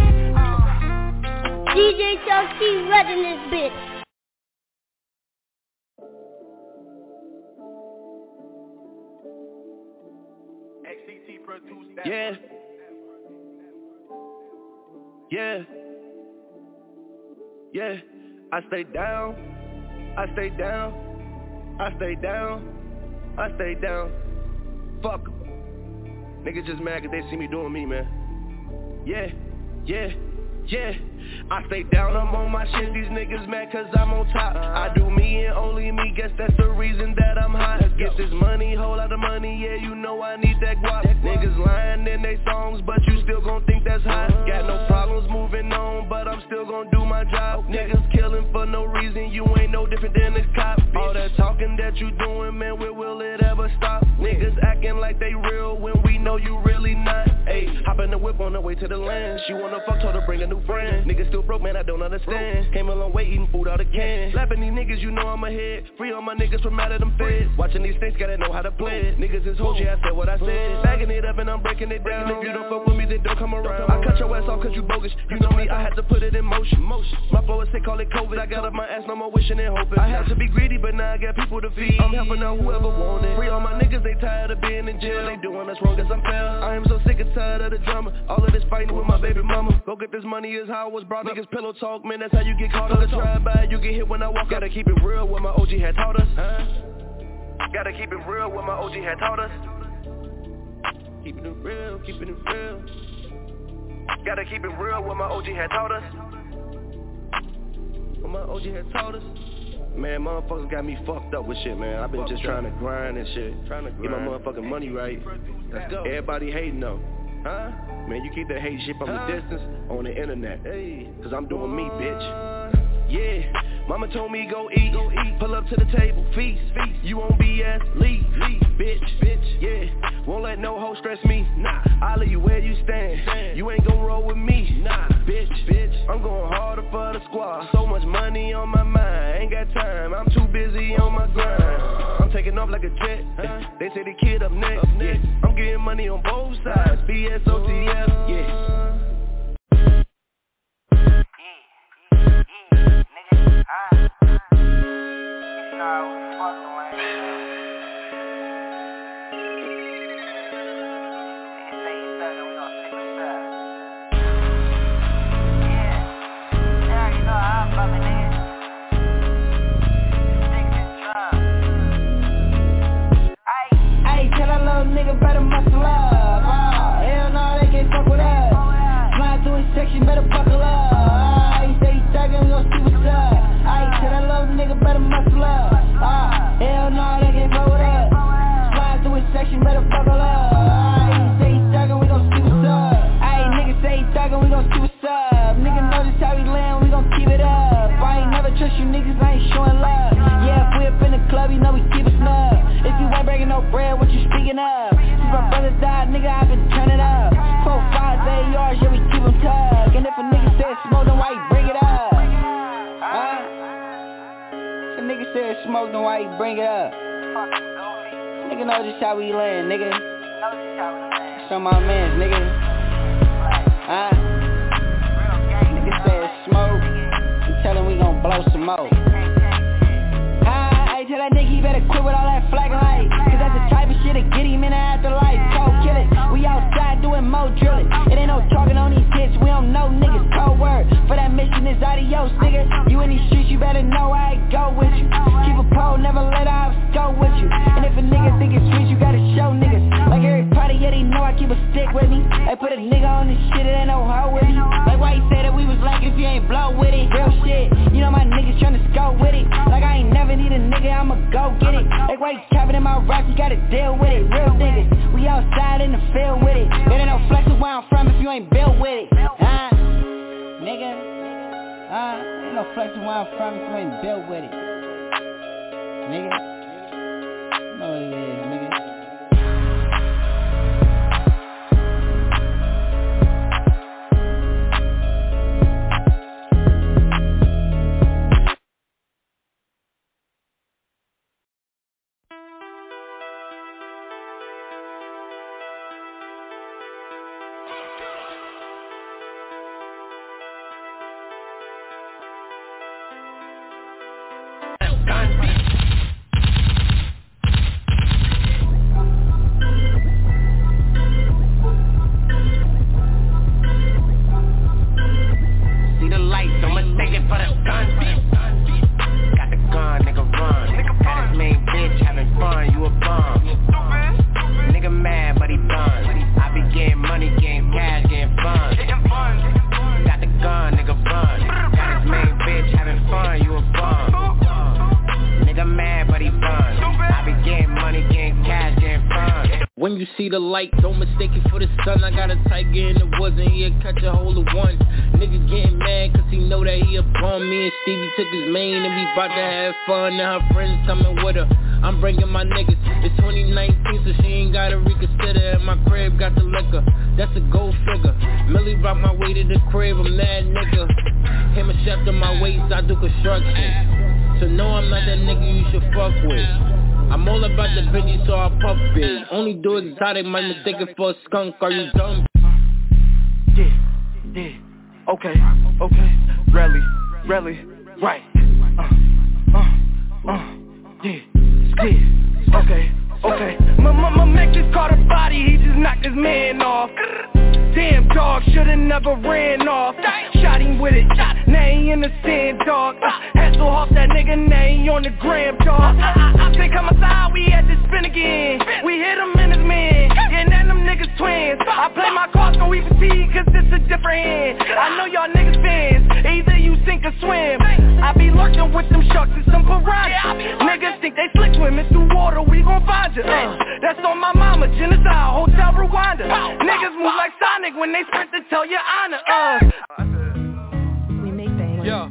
DJ Chelsea red in this bitch. Yeah, I stay down, I stay down, I stay down, I stay down. Fuck 'em. Niggas just mad cause they see me doing me, man. Yeah. I stay down, I'm on my shit, these niggas mad cause I'm on top. I do me and only me, guess that's the reason that I'm hot. Get this money, whole lot of money, yeah, you know I need that guap. Niggas lying in they songs, but you still gon' think that's hot. Got no problems moving on, but I'm still gon' do my job. Niggas killing for no reason, you ain't no different than a cop. All that talking that you doing, man, where will it ever stop? Niggas acting like they real when we know you really not. Ayy, hop in the whip on the way to the land. She wanna fuck, told her bring a new friend. Niggas still broke, man, I don't understand. Came a long way eating food out of can. Laughing these niggas, you know I'm ahead. Free all my niggas from out of them feds. Watching these things, gotta know how to play it. Niggas is hoes, yeah, I said what I said. Bagging it up and I'm breaking it down. If you don't fuck with me, then don't come around. I cut your ass off cause you bogus. You know me, I had to put it in motion. My flow is sick, call it COVID. I got up my ass, no more wishing and hoping. I had to be greedy, but now I got people to feed. I'm helping out whoever want it. Free all my niggas, they tired of being in jail. They doing us wrong cause I'm fair. I am so sick and tired of the drama. All of this fighting with my baby mama. Go get this money is how I was brought up. Niggas pillow talk, man, that's how you get caught up. Drive-by, you get hit when I walk. Gotta keep it real, what my OG had taught us. Gotta keep it real, what my OG had taught us. Keeping it real, keeping it real. Gotta keep it real, what my OG had taught us. What my OG had taught us. Man, motherfuckers got me fucked up with shit, man. I've been just trying to grind and shit. Trying to get my motherfucking money right. Let's go. Everybody hating though. Huh? Man, you keep that hate shit from a distance on the internet. Hey, cause I'm doing me, bitch. Yeah, mama told me go eat, pull up to the table, feast. You won't BS, leave, bitch, yeah. Won't let no hoe stress me, nah. I'll leave you where you stand. You ain't gon' roll with me, nah, bitch. I'm going harder for the squad. So much money on my mind, ain't got time. I'm too busy on my grind. I'm taking off like a jet. They say the kid up next. Yeah, I'm getting money on both sides. BSOTF, yeah. better buckle up. Ayy, say he thuggin', we gon' see what's up. Ayy, niggas say he thuggin', we gon' see what's up. Nigga know this how we land, we gon' keep it up. I ain't never trust you niggas, I ain't showing love. Yeah, if we up in the club, you know we keep it snug. If you ain't breaking no bread, what you speaking of? Since my brother died, nigga, I been turning up. 4, 5, 8 yards, yeah, we keep them tucked. And if a nigga said smoke, then why he bring it up? If a nigga said smoke, then why he bring it up? Nigga know just how we land, nigga. Show my mans, nigga. Nigga said smoke, and tell him we gon' blow some more. Tell that nigga he better quit with all that flagging light. Cause that's the type of shit that get him in the afterlife. Cold kill it, we outside doing more drilling. It ain't no talking on these hits, we don't know niggas. Cold word, for that mission is adios, nigga. You in these streets, you better know I go with you. Keep a pole, never let ops go with you. And if a nigga think it's sweet, you gotta show niggas. Like Harry Potter, yeah, they know I keep a stick with me. They put a nigga on this shit, it ain't no hoe with me. Like why he said that we was like if you ain't blow with it. Real shit, you know my niggas tryna scope with it. Like I ain't never need a nigga, I'ma go get it. Like why you capping in my raps, you gotta deal with it. Real niggas, we outside in the field with it. There ain't no flexing where I'm from if you ain't built with it. Nigga, ain't no flexing where I'm from if you ain't built with it. Nigga, you know what it is, nigga. The light, don't mistake it for the sun. I got a tiger in the woods and he'll catch a hold of one. Nigga getting mad cause he know that he a bum. Me and Stevie took his main and we bout to have fun. And her friends coming with her, I'm bringing my niggas. It's 2019 so she ain't gotta reconsider. And my crib got the liquor, that's a gold figure. Millie rock my way to the crib, I'm mad nigga. Hammer shaft on my waist, I do construction. So no, I'm not that nigga you should fuck with. I'm all about the Benji, so I puff it. Only do exotic, might mistake it for a skunk. Are you dumb? Yeah, okay, rally, right. Yeah, okay. My man just caught a body, he just knocked his man off. Damn dog, shoulda never ran off. Shot him with it, now he in the sand, dog. Hassle off that nigga, now he on the gram, dog. I say come aside, we had to spin again. We hit him in his man, and then them niggas twins. I play my cards, no even see, cause it's a different hand. I know y'all niggas fans, either you sink or swim. I be lurking with them sharks and some piranhas. Niggas think they slick swimming through water, we gon' find you. That's on my mama, genocide, Hotel Rwanda. Niggas move like Sonic when they sprint to tell your honor. We make bang. Yo.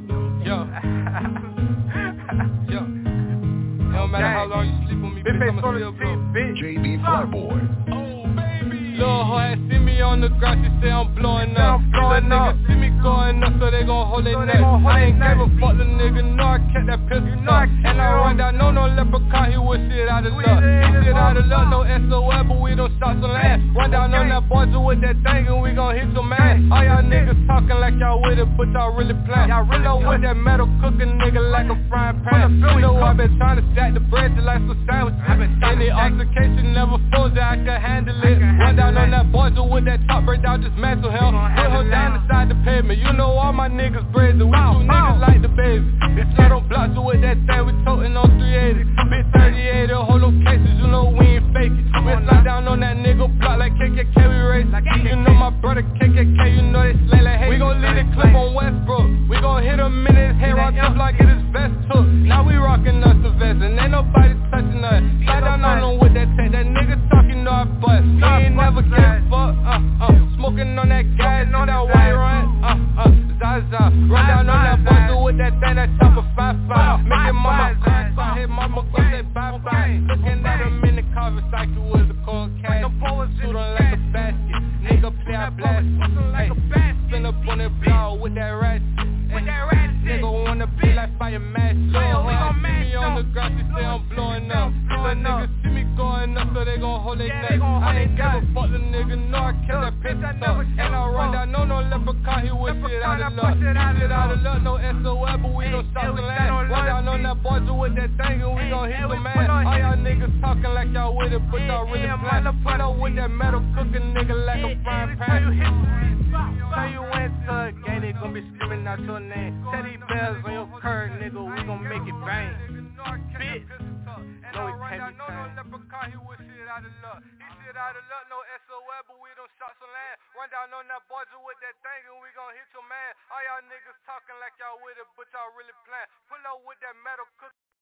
No matter how long you sleep with me, bitch, I'ma still go. JD Flyboy. Lil' hoe ass see me on the grass, she say I'm blowing up. These niggas see me going up, so they gon' hold their neck. I ain't never fuck the nigga, no, I kept that pistol up. And I run down, no leprechaun, he was shit out of luck. He shit out of luck, no SOL, but we don't stop on that. Run down on that boys with that thing, and we gon' hit some ass. All y'all niggas talking like y'all with it, but y'all really playing. Y'all really know with that metal cooking nigga like a frying pan. You know I been trying to stack the bread just like some sandwiches. Any altercation never falls that I can handle it. Run down on that boys with that top, break down just mental health. Put her down inside the pavement. You know all my niggas brazen. We two niggas like the baby. Bitch, I don't block you with that thing. We totin' on 380. Bitch, 38, hold on cases. You know we ain't faking. We slide down on that nigga block like KKK, we race. You know my brother KKK, you know they slay like hate. We gon' leave the clip on Westbrook. We gon' hit him in his hair, rock up like it is vest took. Now we rockin' us the vest, and ain't nobody touching us. Slide down on him with that tech. That nigga talking, know hold their neck. I ain't never fucked a nigga, no, I kept that pistol stuck. And I run down, no leprechaun, he wish shit out of luck. Shit out of luck, no SOL, but we gon' stop the land. Run down on that boy with that thing and we gon' hit the man. All y'all niggas talking like y'all with it, but y'all really playing. Pull up with that metal cooking nigga like a frying pan. Tell you went to a game, they gon' be screaming out your name. Teddy bears on your curb, nigga, we gon' make it bang. Bitch, no, it can't be tamed. Leprechaun, he was shit out of luck. He shit out of luck, no SOL, but we done shot some land. Run down on that boy with that thing and we gon' hit your man. All y'all niggas talking like y'all with it, but y'all really playing. Pull up with that metal cook.